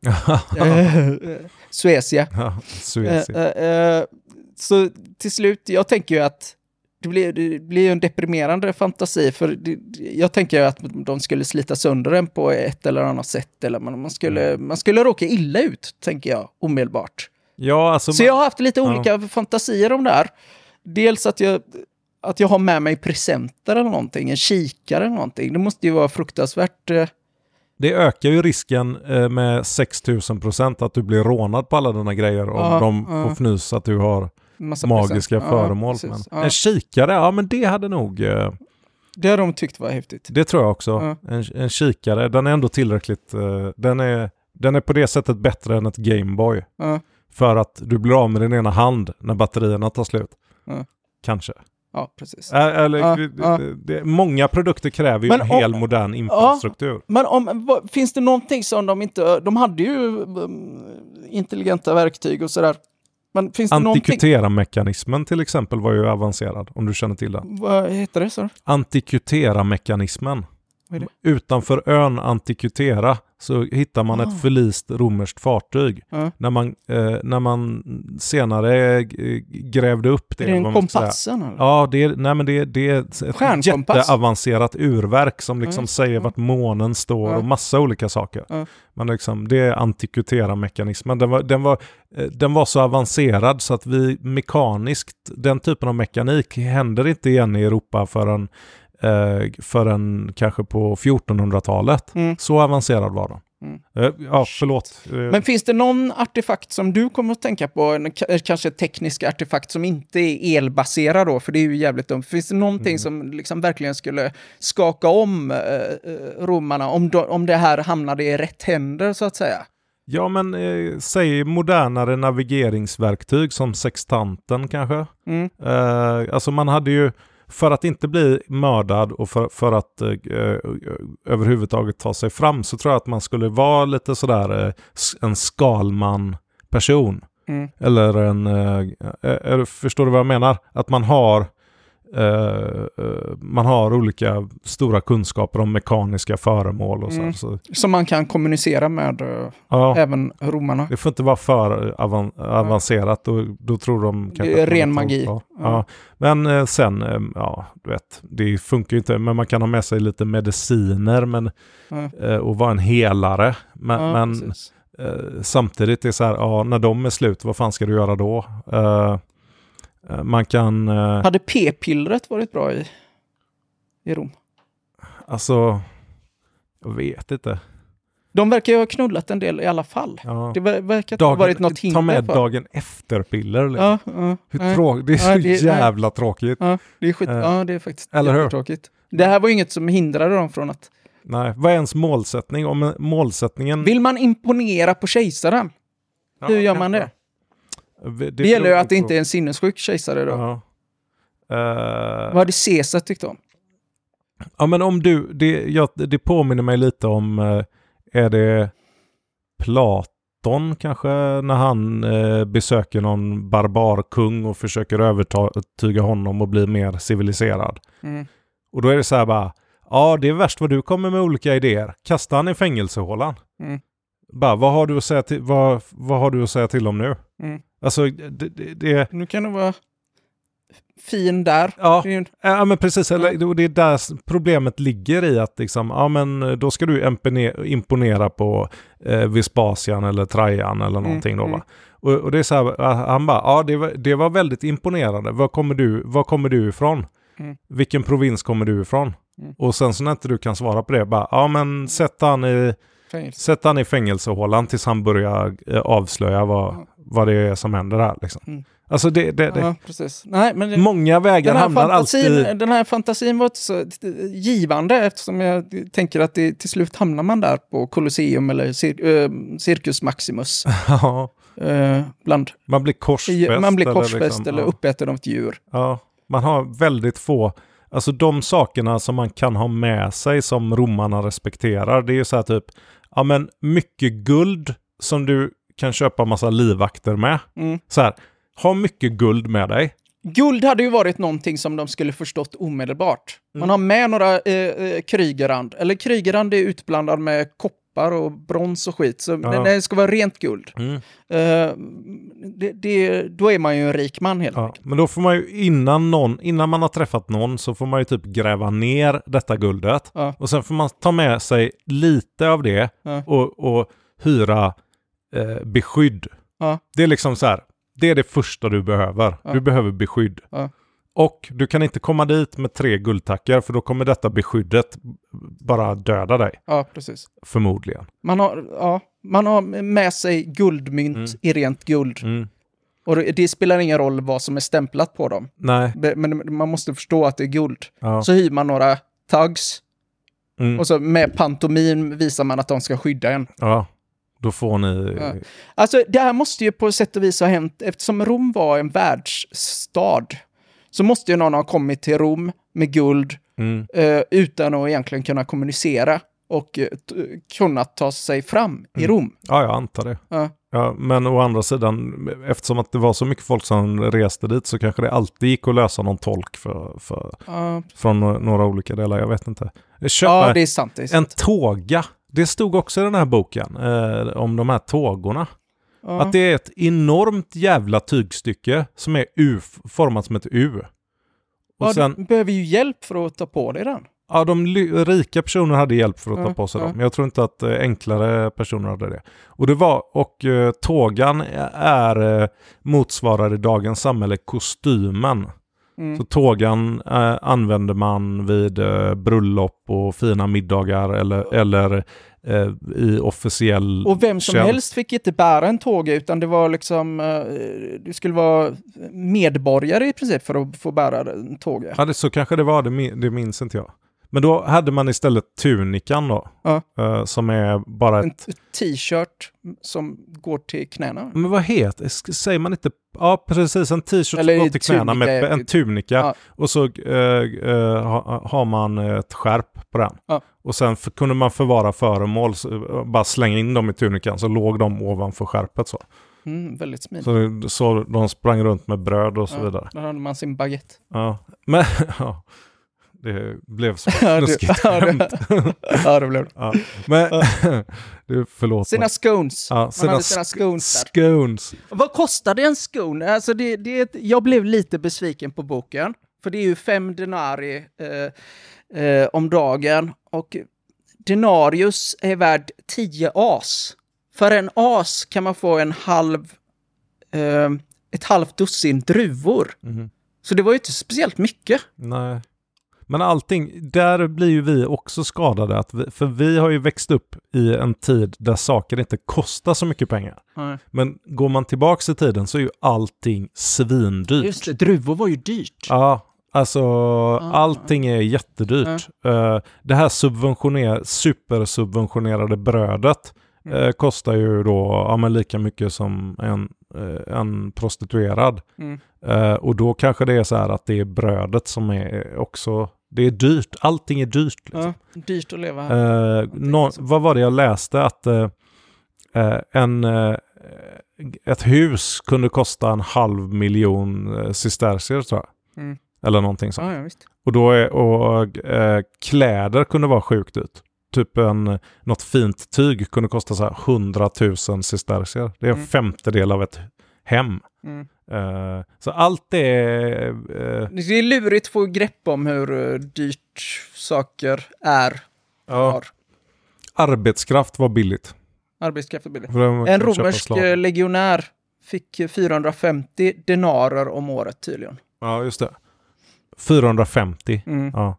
Suecia. Ja, Suecia. Så till slut, jag tänker ju att det blir en deprimerande fantasi, för jag tänker att de skulle slita sönder den på ett eller annat sätt, eller man skulle råka illa ut, tänker jag omedelbart. Ja, alltså, så jag har haft lite olika fantasier om det här. Dels att jag har med mig presenter eller någonting, en kikare eller någonting. Det måste ju vara fruktansvärt. Det ökar ju risken med 6000% att du blir rånad på alla dina grejer om de får fnys att du har magiska föremål. En kikare, men det hade nog... Det har de tyckt var häftigt. Det tror jag också. En kikare, den är ändå tillräckligt... Den är på det sättet bättre än ett Gameboy. För att du blir av med din ena hand när batterierna tar slut. Kanske. Ja, precis. Många produkter kräver ju en hel modern infrastruktur. Men finns det någonting som de inte... De hade ju intelligenta verktyg och sådär. Men finns det Antikutera-mekanismen till exempel var ju avancerad, om du känner till den. Vad heter det så? Antikutera-mekanismen. Utanför ön Antikutera så hittar man ett förlist romerskt fartyg. När man senare grävde upp det. Är det en kompassen? Eller? Ja, det är ett jätteavancerat urverk som liksom säger vart månen står och massa olika saker. Men liksom, det är Antikutera-mekanismen. Den var så avancerad så att vi mekaniskt, den typen av mekanik händer inte igen i Europa förrän kanske på 1400-talet. Så avancerad var den. Förlåt. Men finns det någon artefakt som du kommer att tänka på, kanske teknisk artefakt som inte är elbaserad då, för det är ju jävligt dumt. Finns det någonting som liksom verkligen skulle skaka om romarna om det här hamnade i rätt händer så att säga? Ja, men säg modernare navigeringsverktyg som sextanten kanske. Alltså man hade ju, för att inte bli mördad och för att överhuvudtaget ta sig fram, så tror jag att man skulle vara lite sådär en Skalman-person. Eller förstår du vad jag menar? Att man har olika stora kunskaper om mekaniska föremål och så. Som man kan kommunicera med även romarna. Det får inte vara för avancerat, då tror de kanske det är ren magi. Men sen, du vet, det funkar ju inte, men man kan ha med sig lite mediciner och vara en helare. Men samtidigt är det så här, när de är slut, vad fan ska du göra då? Man kan... Hade p-pillret varit bra i Rom? Alltså, jag vet inte. De verkar ju ha knullat en del i alla fall. Ja. Det verkar ha varit något hinder. Ta med dagen efter-piller. Det är så jävla tråkigt. Ja, det är skit. Ja, det är faktiskt jättetråkigt. Det här var ju inget som hindrade dem från att... Nej, vad är ens målsättning? Om målsättningen... Vill man imponera på kejsaren? Hur gör man det? Det gäller ju att det inte är en sinnessjuk kejsare då. Vad hade Caesar tyckt om? Ja, men om det påminner mig lite om, är det Platon kanske, när han besöker någon barbarkung och försöker övertyga honom och bli mer civiliserad. Och då är det så här bara, det är värst vad du kommer med olika idéer. Kasta han i fängelsehålan. Bara, vad har du att säga till om nu? Alltså, nu kan det vara fin där. Ja, men precis. Eller, det är där problemet ligger i att liksom, men då ska du imponera på Vespasian eller Trajan eller någonting då, va? Och det är så här, han bara, det var väldigt imponerande. Var kommer du ifrån? Vilken provins kommer du ifrån? Och sen så när inte du kan svara på det, bara, men sätt han i fängelsehålan tills han börjar avslöja vad det är som händer där liksom. Alltså ja, precis. Nej, men många vägar hamnar alltid... Den här fantasin var så givande, eftersom jag tänker att det, till slut hamnar man där på Colosseum eller Circus Maximus. Man blir korsfäst. Eller uppäten av ett djur. Ja, man har väldigt få... Alltså de sakerna som man kan ha med sig som romarna respekterar, det är ju så här typ, mycket guld som du kan köpa massa livvakter med. Så här, ha mycket guld med dig. Guld hade ju varit någonting som de skulle förstått omedelbart. Man har med några Krygerand. Eller Krygerand är utblandad med koppar och brons och skit. Så det ska vara rent guld. Då är man ju en rik man helt enkelt. Men då får man ju innan man har träffat någon, så får man ju typ gräva ner detta guldet. Och sen får man ta med sig lite av det och hyra beskydd. Det är liksom så här. Det är det första du behöver. Du behöver beskydd. Och du kan inte komma dit med 3 guldtackar, för då kommer detta beskyddet bara döda dig. Ja, precis. Förmodligen. Man har med sig guldmynt i rent guld. Och det spelar ingen roll vad som är stämplat på dem. Nej. Men man måste förstå att det är guld. Så hyr man några tags. Och så med pantomin visar man att de ska skydda en. Ja. Då får ni... Alltså, det här måste ju på sätt och vis ha hänt, eftersom Rom var en världsstad, så måste ju någon ha kommit till Rom med guld utan att egentligen kunna kommunicera och kunna ta sig fram i Rom. Ja, jag antar det. Ja, men å andra sidan, eftersom att det var så mycket folk som reste dit så kanske det alltid gick att lösa någon tolk från några olika delar, jag vet inte. Ja, det är sant. En tåga. Det stod också i den här boken om de här tågorna. Ja. Att det är ett enormt jävla tygstycke som är format som ett U. Och sen behöver ju hjälp för att ta på det den. Ja, de rika personer hade hjälp för att ta på sig dem. Men jag tror inte att enklare personer hade det. Och tågan motsvarar i dagens samhälle kostymen. Så tågan använder man vid bröllop och fina middagar eller i officiell och vem som helst fick inte bära en tåga, utan det var liksom du skulle vara medborgare i princip för att få bära en tåga. Ja, så kanske det var, det minns inte jag. Men då hade man istället tunikan då. Som är bara en t-shirt som går till knäna. Men vad heter, säger man inte? Ja, precis, en t-shirt som går till knäna med en tunika. Ja. Och så har man ett skärp på den. Ja. Och sen kunde man förvara föremål, bara slänga in dem i tunikan, så låg de ovanför skärpet så. Väldigt smidigt. Så de sprang runt med bröd och så vidare. Då hade man sin baguette. Ja, men det blev så snuskigt. Ja, det blev det. Ja. Men förlåt. Sina scones. Ja, sina scones. Scones. Vad kostade en scone? Alltså jag blev lite besviken på boken. För det är ju 5 denari om dagen. Och denarius är värd 10 as. För en as kan man få ett halvt dussin druvor. Så det var ju inte speciellt mycket. Nej. Men allting, där blir ju vi också skadade. För vi har ju växt upp i en tid där saker inte kostar så mycket pengar. Men går man tillbaka i tiden så är ju allting svindyrt. Just det, druvor var ju dyrt. Ja, alltså allting är jättedyrt. Det här supersubventionerade brödet kostar ju då lika mycket som en prostituerad. Och då kanske det är så här att det är brödet som är också... Det är dyrt. Allting är dyrt. Liksom. Ja, dyrt att leva här. Vad var det jag läste? Att ett hus kunde kosta 500 000 sestercier, tror jag. Eller någonting sånt. Ja, visst. Och då kläder kunde vara sjukt ut. Typ något fint tyg kunde kosta så här 100 000 sestercier. Det är en femtedel av ett hem. Så allt är... Det är lurigt att få grepp om hur dyrt saker är. Ja. Arbetskraft var billigt. En romersk legionär fick 450 denarer om året tydligen. Ja, just det. 450. Ja.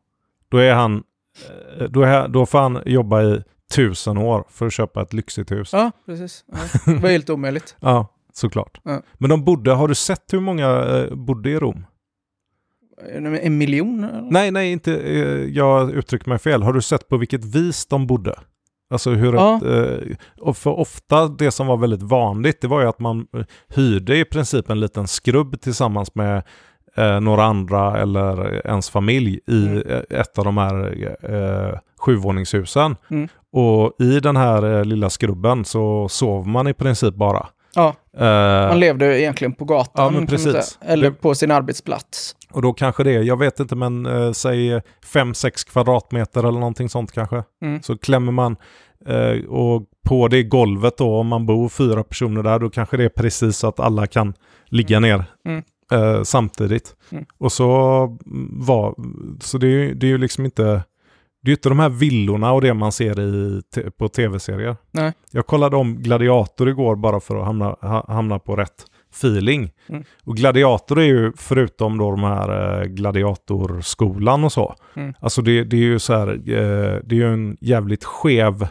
Då får han jobba i 1000 år för att köpa ett lyxigt hus. Ja, precis. Ja. Det var helt omöjligt. Ja, såklart. Ja. Men har du sett hur många bodde i Rom? 1 miljon? Eller? Nej, inte. Jag uttrycker mig fel. Har du sett på vilket vis de bodde? Alltså och för ofta det som var väldigt vanligt, det var ju att man hyrde i princip en liten skrubb tillsammans med några andra eller ens familj i ett av de här 7-våningshusen. Och i den här lilla skrubben så sov man i princip bara. Ja, man levde egentligen på gatan, men precis. Eller på sin arbetsplats. Och då kanske det, jag vet inte, men säg 5-6 kvadratmeter eller någonting sånt kanske. Så klämmer man och på det golvet då, om man bor 4 personer där, då kanske det är precis så att alla kan ligga ner samtidigt. Och så det är ju liksom inte... Det är ju inte de här villorna och det man ser på tv-serier. Nej. Jag kollade om Gladiator igår bara för att hamna på rätt feeling. Och Gladiator är ju, förutom då de här gladiatorskolan och så. Alltså det är ju så här, det är ju en jävligt skev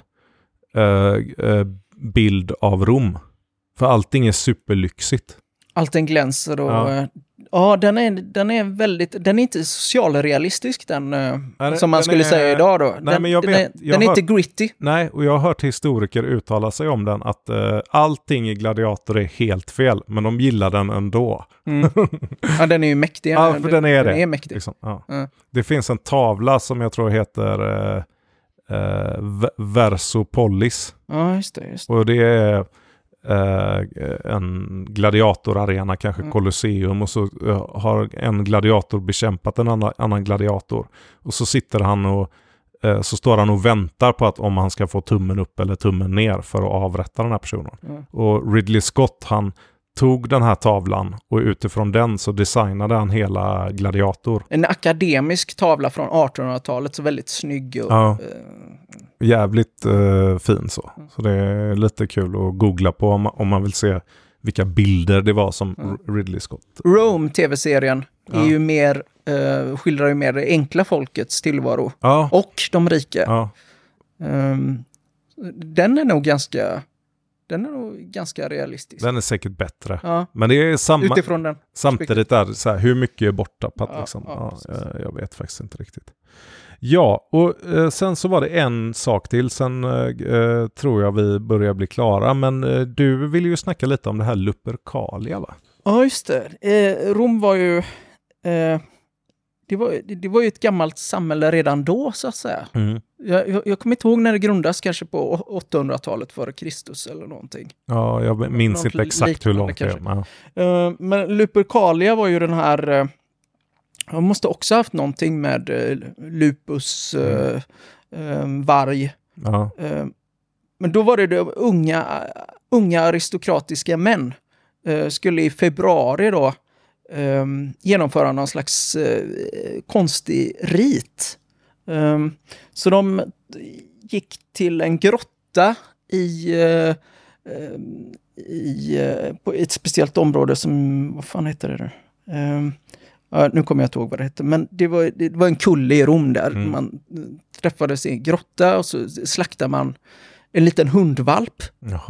bild av Rom. För allting är superlyxigt. Allting glänser och Ja, den är inte socialrealistisk som man skulle säga idag då. Nej, men den är inte gritty. Nej, och jag har hört historiker uttala sig om den att allting i Gladiator är helt fel, men de gillar den ändå. Ja, den är ju mäktig. Ja, för den är är mäktig. Liksom, ja. Det finns en tavla som jag tror heter Versopolis. Ja, just det. Och det är en gladiatorarena, kanske Colosseum, och så har en gladiator bekämpat en annan gladiator, och så sitter han och så står han och väntar på att om han ska få tummen upp eller tummen ner för att avrätta den här personen. Och Ridley Scott, han tog den här tavlan och utifrån den så designade han hela Gladiator. En akademisk tavla från 1800-talet, så väldigt snygg och jävligt fin så. Så det är lite kul att googla på om man vill se vilka bilder det var som Ridley Scott. Rome, tv-serien, är ju mer, skildrar ju mer det enkla folkets tillvaro. Och de rika. Den är nog ganska realistisk. Den är säkert bättre. Men det är samma, utifrån den samtidigt är det så här, hur mycket är borta på att liksom, jag vet faktiskt inte riktigt. Ja, och sen så var det en sak till. Sen tror jag vi börjar bli klara. Men du vill ju snacka lite om det här Lupercalia, va? Ja, just det. Rom var ju... Det var ju ett gammalt samhälle redan då, så att säga. Jag kommer inte ihåg när det grundas, kanske på 800-talet före Kristus eller någonting. Ja, jag minns inte exakt hur långt det är. Men Lupercalia var ju den här... Man måste också haft någonting med lupus, varg. Men då var det unga aristokratiska män. Skulle i februari då genomföra någon slags konstig rit. Så de gick till en grotta på ett speciellt område som, vad fan heter det nu? Nu kommer jag inte ihåg vad det hette, men det var en kulle i Rom där. Man träffades i en grotta och så slaktade man en liten hundvalp.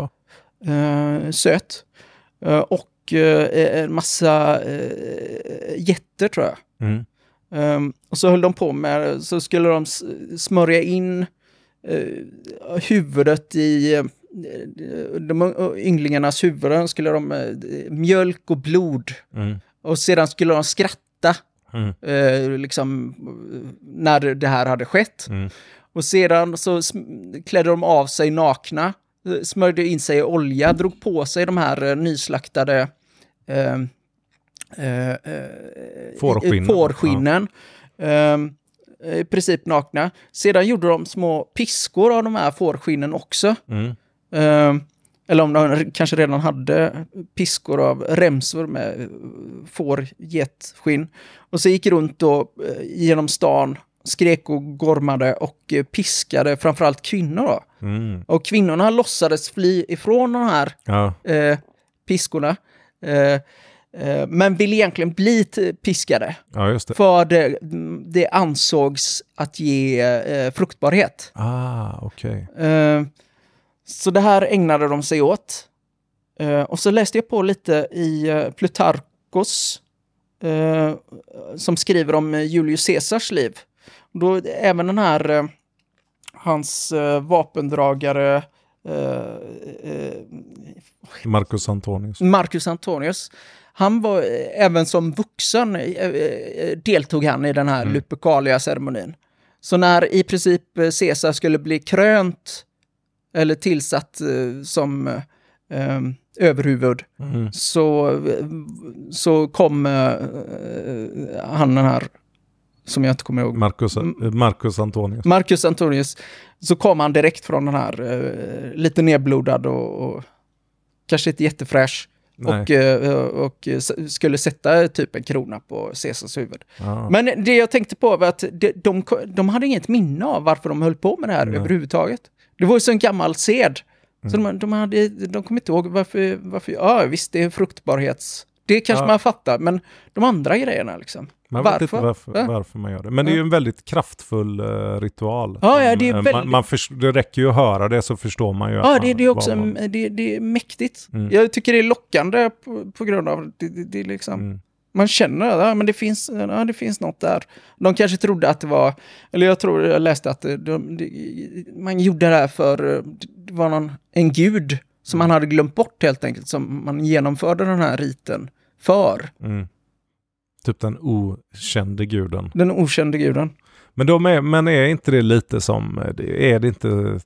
Söt. Och en massa getter, tror jag. Och så höll de på med, så skulle de smörja in huvudet i de ynglingarnas huvuden, skulle de mjölk och blod. Och sedan skulle de skratta liksom när det här hade skett. Och sedan så klädde de av sig nakna, smörjde in sig i olja, drog på sig de här nyslaktade fårskinnen. I princip nakna. Sedan gjorde de små piskor av de här fårskinnen också. Eller om de kanske redan hade piskor av remsor med fårgetskinn. Och så gick runt då genom stan, skrek och gormade och piskade framförallt kvinnor då. Och kvinnorna låtsades fly ifrån de här piskorna. Men ville egentligen bli piskade. Ja, just det. För det ansågs att ge fruktbarhet. Okej. Så det här ägnade de sig åt. Och så läste jag på lite i Plutarkos som skriver om Julius Caesars liv. Då även den här hans vapendragare Marcus Antonius. Han var även som vuxen deltog han i den här Lupercalia-ceremonin. Så när i princip Caesar skulle bli krönt eller tillsatt som överhuvud så kom han den här som jag inte kommer ihåg. Marcus Antonius. Så kom han direkt från den här lite nedblodad och kanske inte jättefräsch. Och skulle sätta typ en krona på Caesars huvud. Men det jag tänkte på var att de hade inget minne av varför de höll på med det här överhuvudtaget. Det var ju så en gammal sed. Så de kom inte ihåg varför visst, det är fruktbarhets... Det kanske man fattar, men de andra grejerna liksom. Man vet inte varför man gör det. Men det är ju en väldigt kraftfull ritual. Det är väldigt... det räcker ju att höra det, så förstår man ju. Det är också det är mäktigt. Jag tycker det är lockande på grund av det liksom. Man känner att men det finns något där. De kanske trodde att det var, eller jag läste att man gjorde det här för det var en gud som man hade glömt bort helt enkelt, som man genomförde den här riten för. Typ den okände guden. Den okände guden. Men är inte det lite som, är det inte...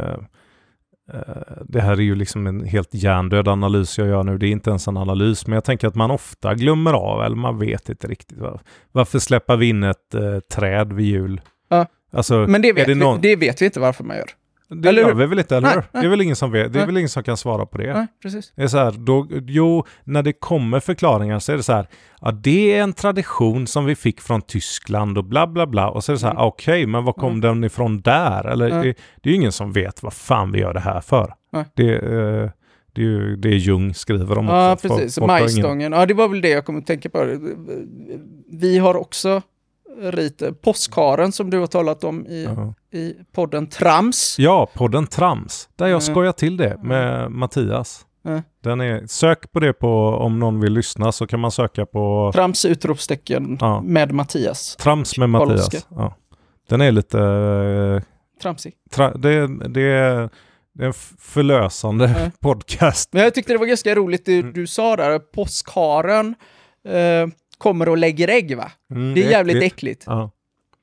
det här är ju liksom en helt hjärndöd analys jag gör nu. Det är inte ens en analys, men jag tänker att man ofta glömmer av, eller man vet inte riktigt. Varför släpper vi in ett träd vid jul? Ja. Alltså, men det vet vi inte varför man gör. Det gör vi väl inte, eller hur? Nej. Det är väl ingen som vet. Det är väl ingen som kan svara på det. Nej, precis. Det är så här, när det kommer förklaringar så är det så här, det är en tradition som vi fick från Tyskland och bla bla bla. Och så är det så här, okej, men var kom den ifrån där? Eller det är ju ingen som vet vad fan vi gör det här för. Det är ju det Jung skriver om också. Ja, precis. Majstången. Ja, det var väl det jag kom att tänka på. Vi har också påskharen som du har talat om i podden Trams. Ja, podden Trams. Där jag skojar till det med Mattias. Sök på det om någon vill lyssna, så kan man söka på Trams utropstecken med Mattias. Trams med Mattias. Ja. Den är lite tramsig. Det är en förlösande podcast. Men jag tyckte det var ganska roligt du sa där, påskharen kommer och lägger ägg, va? Det är jävligt äckligt. Ja.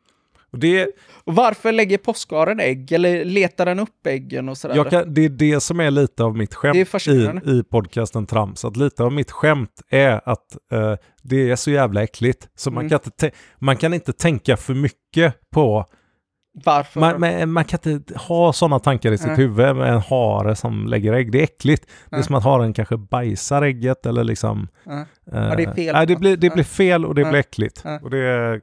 Och varför lägger påskharen ägg? Eller letar den upp äggen och sådär? Det är det som är lite av mitt skämt i podcasten Trams. Att lite av mitt skämt är att det är så jävla äckligt. Så man kan inte tänka för mycket på varför? Man kan inte ha sådana tankar i sitt huvud med en hare som lägger ägg. Det är äckligt. Det är som att haren kanske bajsar ägget eller liksom... det är fel. Det blir fel och det blir äckligt. Och det är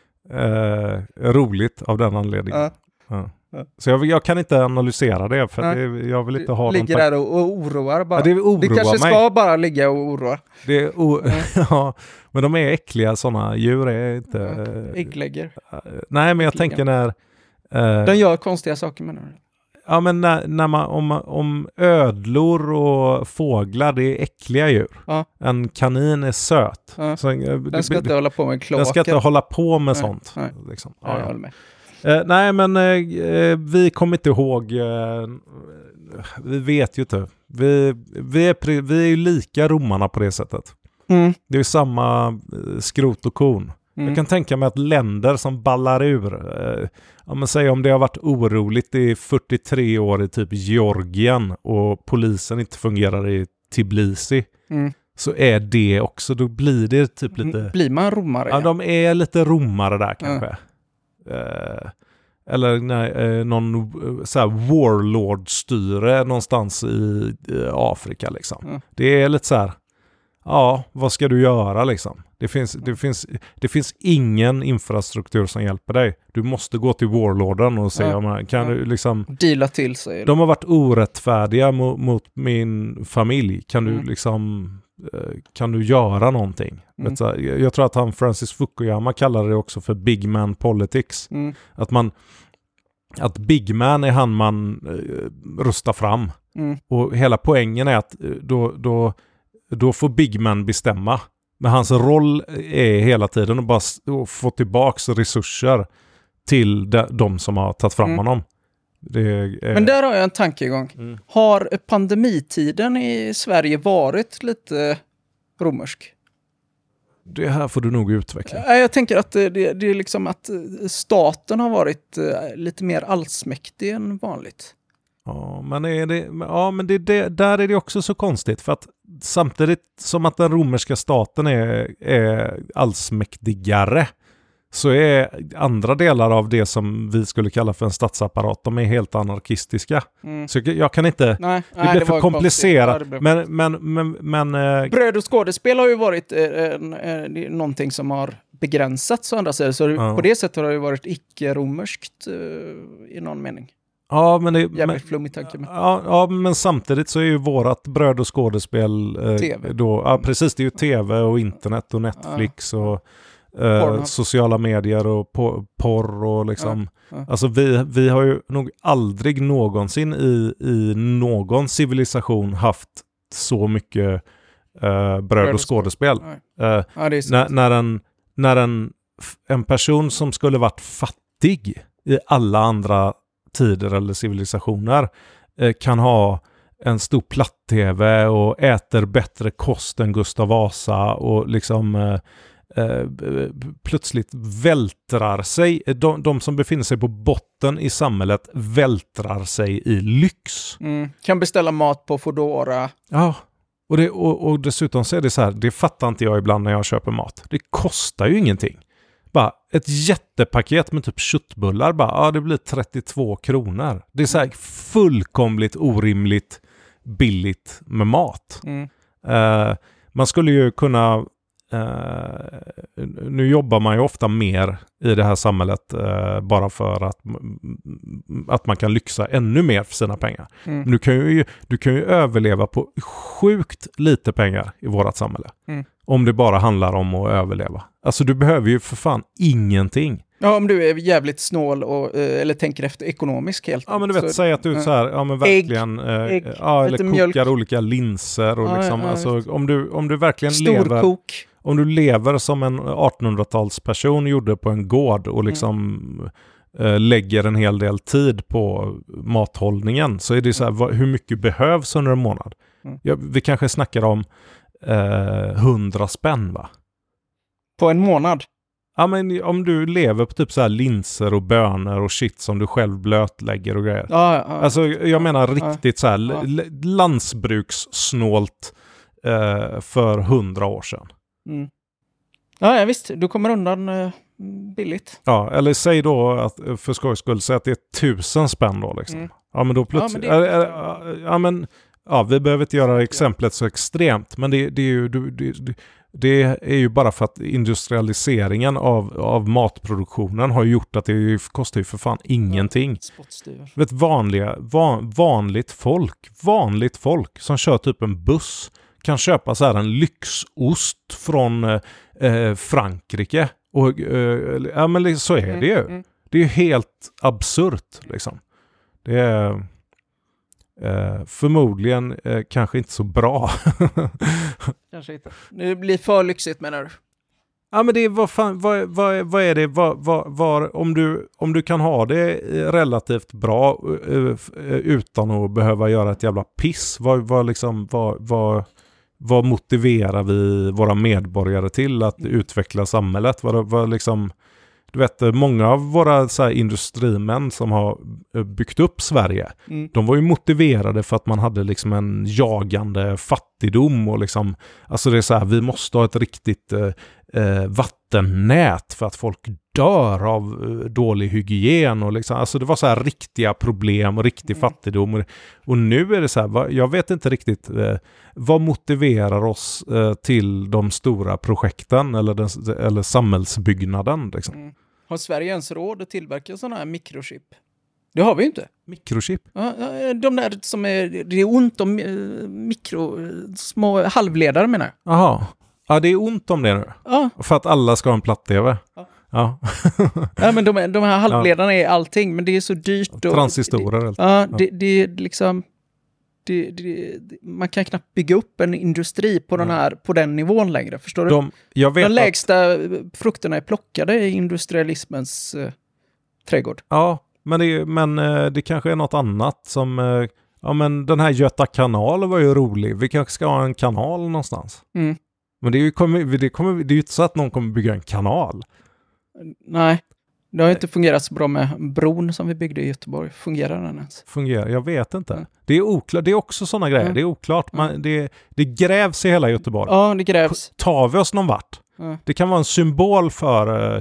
roligt av den anledningen. Så jag kan inte analysera det, för jag vill inte ha... Ligger där och oroar bara. Det kanske ska bara ligga och oroa. Ja, men de är äckliga, sådana djur är inte... Ägglägger. Nej, men jag tänker när... Den gör konstiga saker med det. Ja, men när man, om ödlor och fåglar, det är äckliga djur. En kanin är söt. Så, den ska inte hålla på med kloaker. Den ska inte hålla på med sånt. Liksom. Jag håller med. Nej, men vi kommer inte ihåg. Vi vet ju inte. Vi är ju lika romarna på det sättet. Det är ju samma skrot och korn. Jag kan tänka mig att länder som ballar ur, säg om det har varit oroligt i 43 år i typ Georgien och polisen inte fungerar i Tbilisi, så är det också, då blir det typ lite... Blir man romare? Ja, de är lite romare där kanske. Eller någon så här warlord-styre någonstans i Afrika liksom. Det är lite så här, vad ska du göra liksom? Det finns ingen infrastruktur som hjälper dig. Du måste gå till warlorden och säga, kan du liksom... Deala till sig. De har varit orättfärdiga mot min familj. Kan du liksom... Kan du göra någonting? Jag tror att han Francis Fukuyama kallade det också för big man politics. Att big man är han man rustar fram. Och hela poängen är att då får big man bestämma. Men hans roll är hela tiden att bara få tillbaka resurser till de som har tagit fram honom. Men där har jag en tankegång. Har pandemitiden i Sverige varit lite romersk? Det här får du nog utveckla. Jag tänker att det är liksom att staten har varit lite mer allsmäktig än vanligt. Ja, men där är det också så konstigt, för att samtidigt som att den romerska staten är allsmäktigare, så är andra delar av det som vi skulle kalla för en statsapparat, de är helt anarkistiska. Så jag kan inte... det blir för komplicerat. Men bröd och skådespel har ju varit någonting som har begränsats å andra sidan. Så på det sättet har det ju varit icke-romerskt i någon mening. Ja, men jävligt flummig tanke. Men samtidigt så är ju vårat bröd och skådespel TV. Precis, det är ju tv och internet och Netflix och sociala medier och porr och liksom. Alltså vi har ju nog aldrig någonsin i någon civilisation haft så mycket Bröd och skådespel. När en person som skulle varit fattig i alla andra tider eller civilisationer kan ha en stor platt-tv och äter bättre kost än Gustav Vasa och liksom plötsligt vältrar sig. De som befinner sig på botten i samhället vältrar sig i lyx. Kan beställa mat på Foodora. Ja, och dessutom så är det så här, det fattar inte jag ibland när jag köper mat. Det kostar ju ingenting. Bara ett jättepaket med typ köttbullar, det blir 32 kronor. Det är så här fullkomligt orimligt billigt med mat. Man skulle ju kunna nu jobbar man ju ofta mer i det här samhället bara för att man kan lyxa ännu mer för sina pengar. Men du kan ju överleva på sjukt lite pengar i vårat samhälle. Om det bara handlar om att överleva. Alltså du behöver ju för fan ingenting. Ja, om du är jävligt snål eller tänker efter ekonomiskt helt. Ja, men du vet, säg att du så här, ja men verkligen ägg, eller kokar mjölk. Olika linser och liksom, alltså om du verkligen storkok. Om du lever som en 1800-talsperson gjorde på en gård och liksom lägger en hel del tid på mathållningen, så är det så här, hur mycket behövs under en månad? Vi kanske snackar om 100 spänn, va? På en månad? Ja, men om du lever på typ så här linser och bönor och shit som du själv blötlägger och grejer. Alltså jag menar riktigt så här landsbrukssnålt för 100 år sedan. Ja, visst. Du kommer undan billigt. Ja, eller säg då att för skojs skull säga att det är 1000 spänn då liksom. Ja, men då plötsligt... vi behöver inte göra exemplet så extremt, men det är ju bara för att industrialiseringen av matproduktionen har gjort att det kostar ju för fan ingenting. Vet, vanligt folk som kör typ en buss kan köpa så här en lyxost från Frankrike. Och men så är det ju. Det är ju helt absurt liksom. Det är förmodligen kanske inte så bra. Kanske inte. Det blir för lyxigt, menar du? Ja, men det är vad är det om du kan ha det relativt bra utan att behöva göra ett jävla piss. Vad motiverar vi våra medborgare till att utveckla samhället? Vad liksom, du vet, många av våra så här industrimän som har byggt upp Sverige, de var ju motiverade för att man hade liksom en jagande fattigdom och liksom, alltså det är så här, vi måste ha ett riktigt vattennät för att folk dör av dålig hygien och liksom, alltså det var så här riktiga problem och riktig fattigdom och nu är det så här, jag vet inte riktigt vad motiverar oss till de stora projekten eller samhällsbyggnaden liksom. Har Sverige ens råd att tillverka sådana här mikrochip? Det har vi ju inte. Mikrochip? Ja, de där som det är ont om små halvledare, menar jag. Jaha. Ja, det är ont om det nu. Ja. För att alla ska ha en platt-tv. Ja. Ja, men de här halvledarna är allting, men det är så dyrt. Och transistorer. Det är liksom... man kan knappt bygga upp en industri på den nivån längre, förstår du? De lägsta frukterna är plockade i industrialismens trädgård. Ja, men det kanske är något annat som... men den här Göta kanal var ju rolig. Vi kanske ska ha en kanal någonstans. Men det är ju inte så att någon kommer bygga en kanal. Nej. Det har inte fungerat så bra med bron som vi byggde i Göteborg. Fungerar den ens? Jag vet inte. Det är oklart. Det är också sådana grejer. Det är oklart. Det grävs i hela Göteborg. Ja, det grävs. Tar vi oss någon vart? Det kan vara en symbol för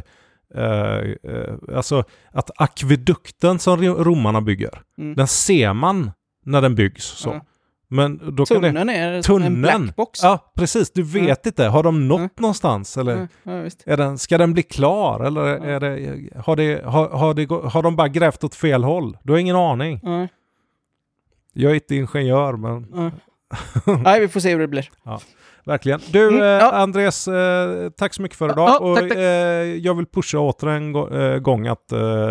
alltså att akvedukten som romarna bygger, den ser man när den byggs så. Men då tunneln är en blackbox. Ja, precis. Du vet inte. Har de nått någonstans? Eller ska den bli klar? Eller har de bara grävt åt fel håll? Du har ingen aning. Jag är inte ingenjör, men... Nej, vi får se hur det blir. Ja, verkligen. Du, Andreas, tack så mycket för idag. Tack. Jag vill pusha åter en gång att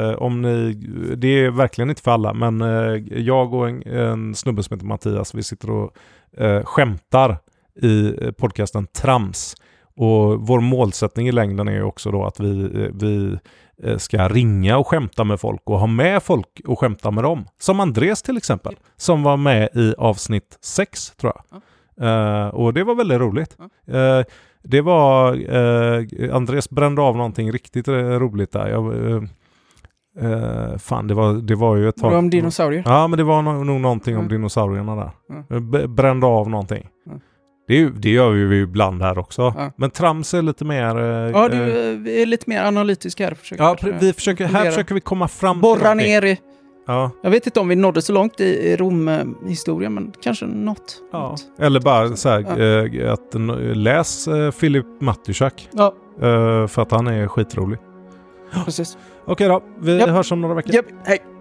det är verkligen inte för alla, men jag och en snubbe som heter Mattias, vi sitter och skämtar i podcasten Trams. Och vår målsättning i längden är ju också då att vi ska ringa och skämta med folk och ha med folk och skämta med dem. Som Andres till exempel, som var med i avsnitt 6 tror jag. Och det var väldigt roligt. Det var Andres brände av någonting riktigt roligt där. Fan, det var ju ett tag. Det var om dinosaurier? Ja, men det var nog någonting om dinosaurierna där. Brände av någonting. Det gör vi ju ibland här också. Men Trams är lite mer... vi är lite mer analytiska här. Försöker vi komma fram borra ner i... Ja. Jag vet inte om vi nådde så långt i Rom-historien, men kanske något. Eller bara så här, att läs Filip Mattusak. För att han är skitrolig. Precis. Okej då, vi hörs om några veckor. Hej.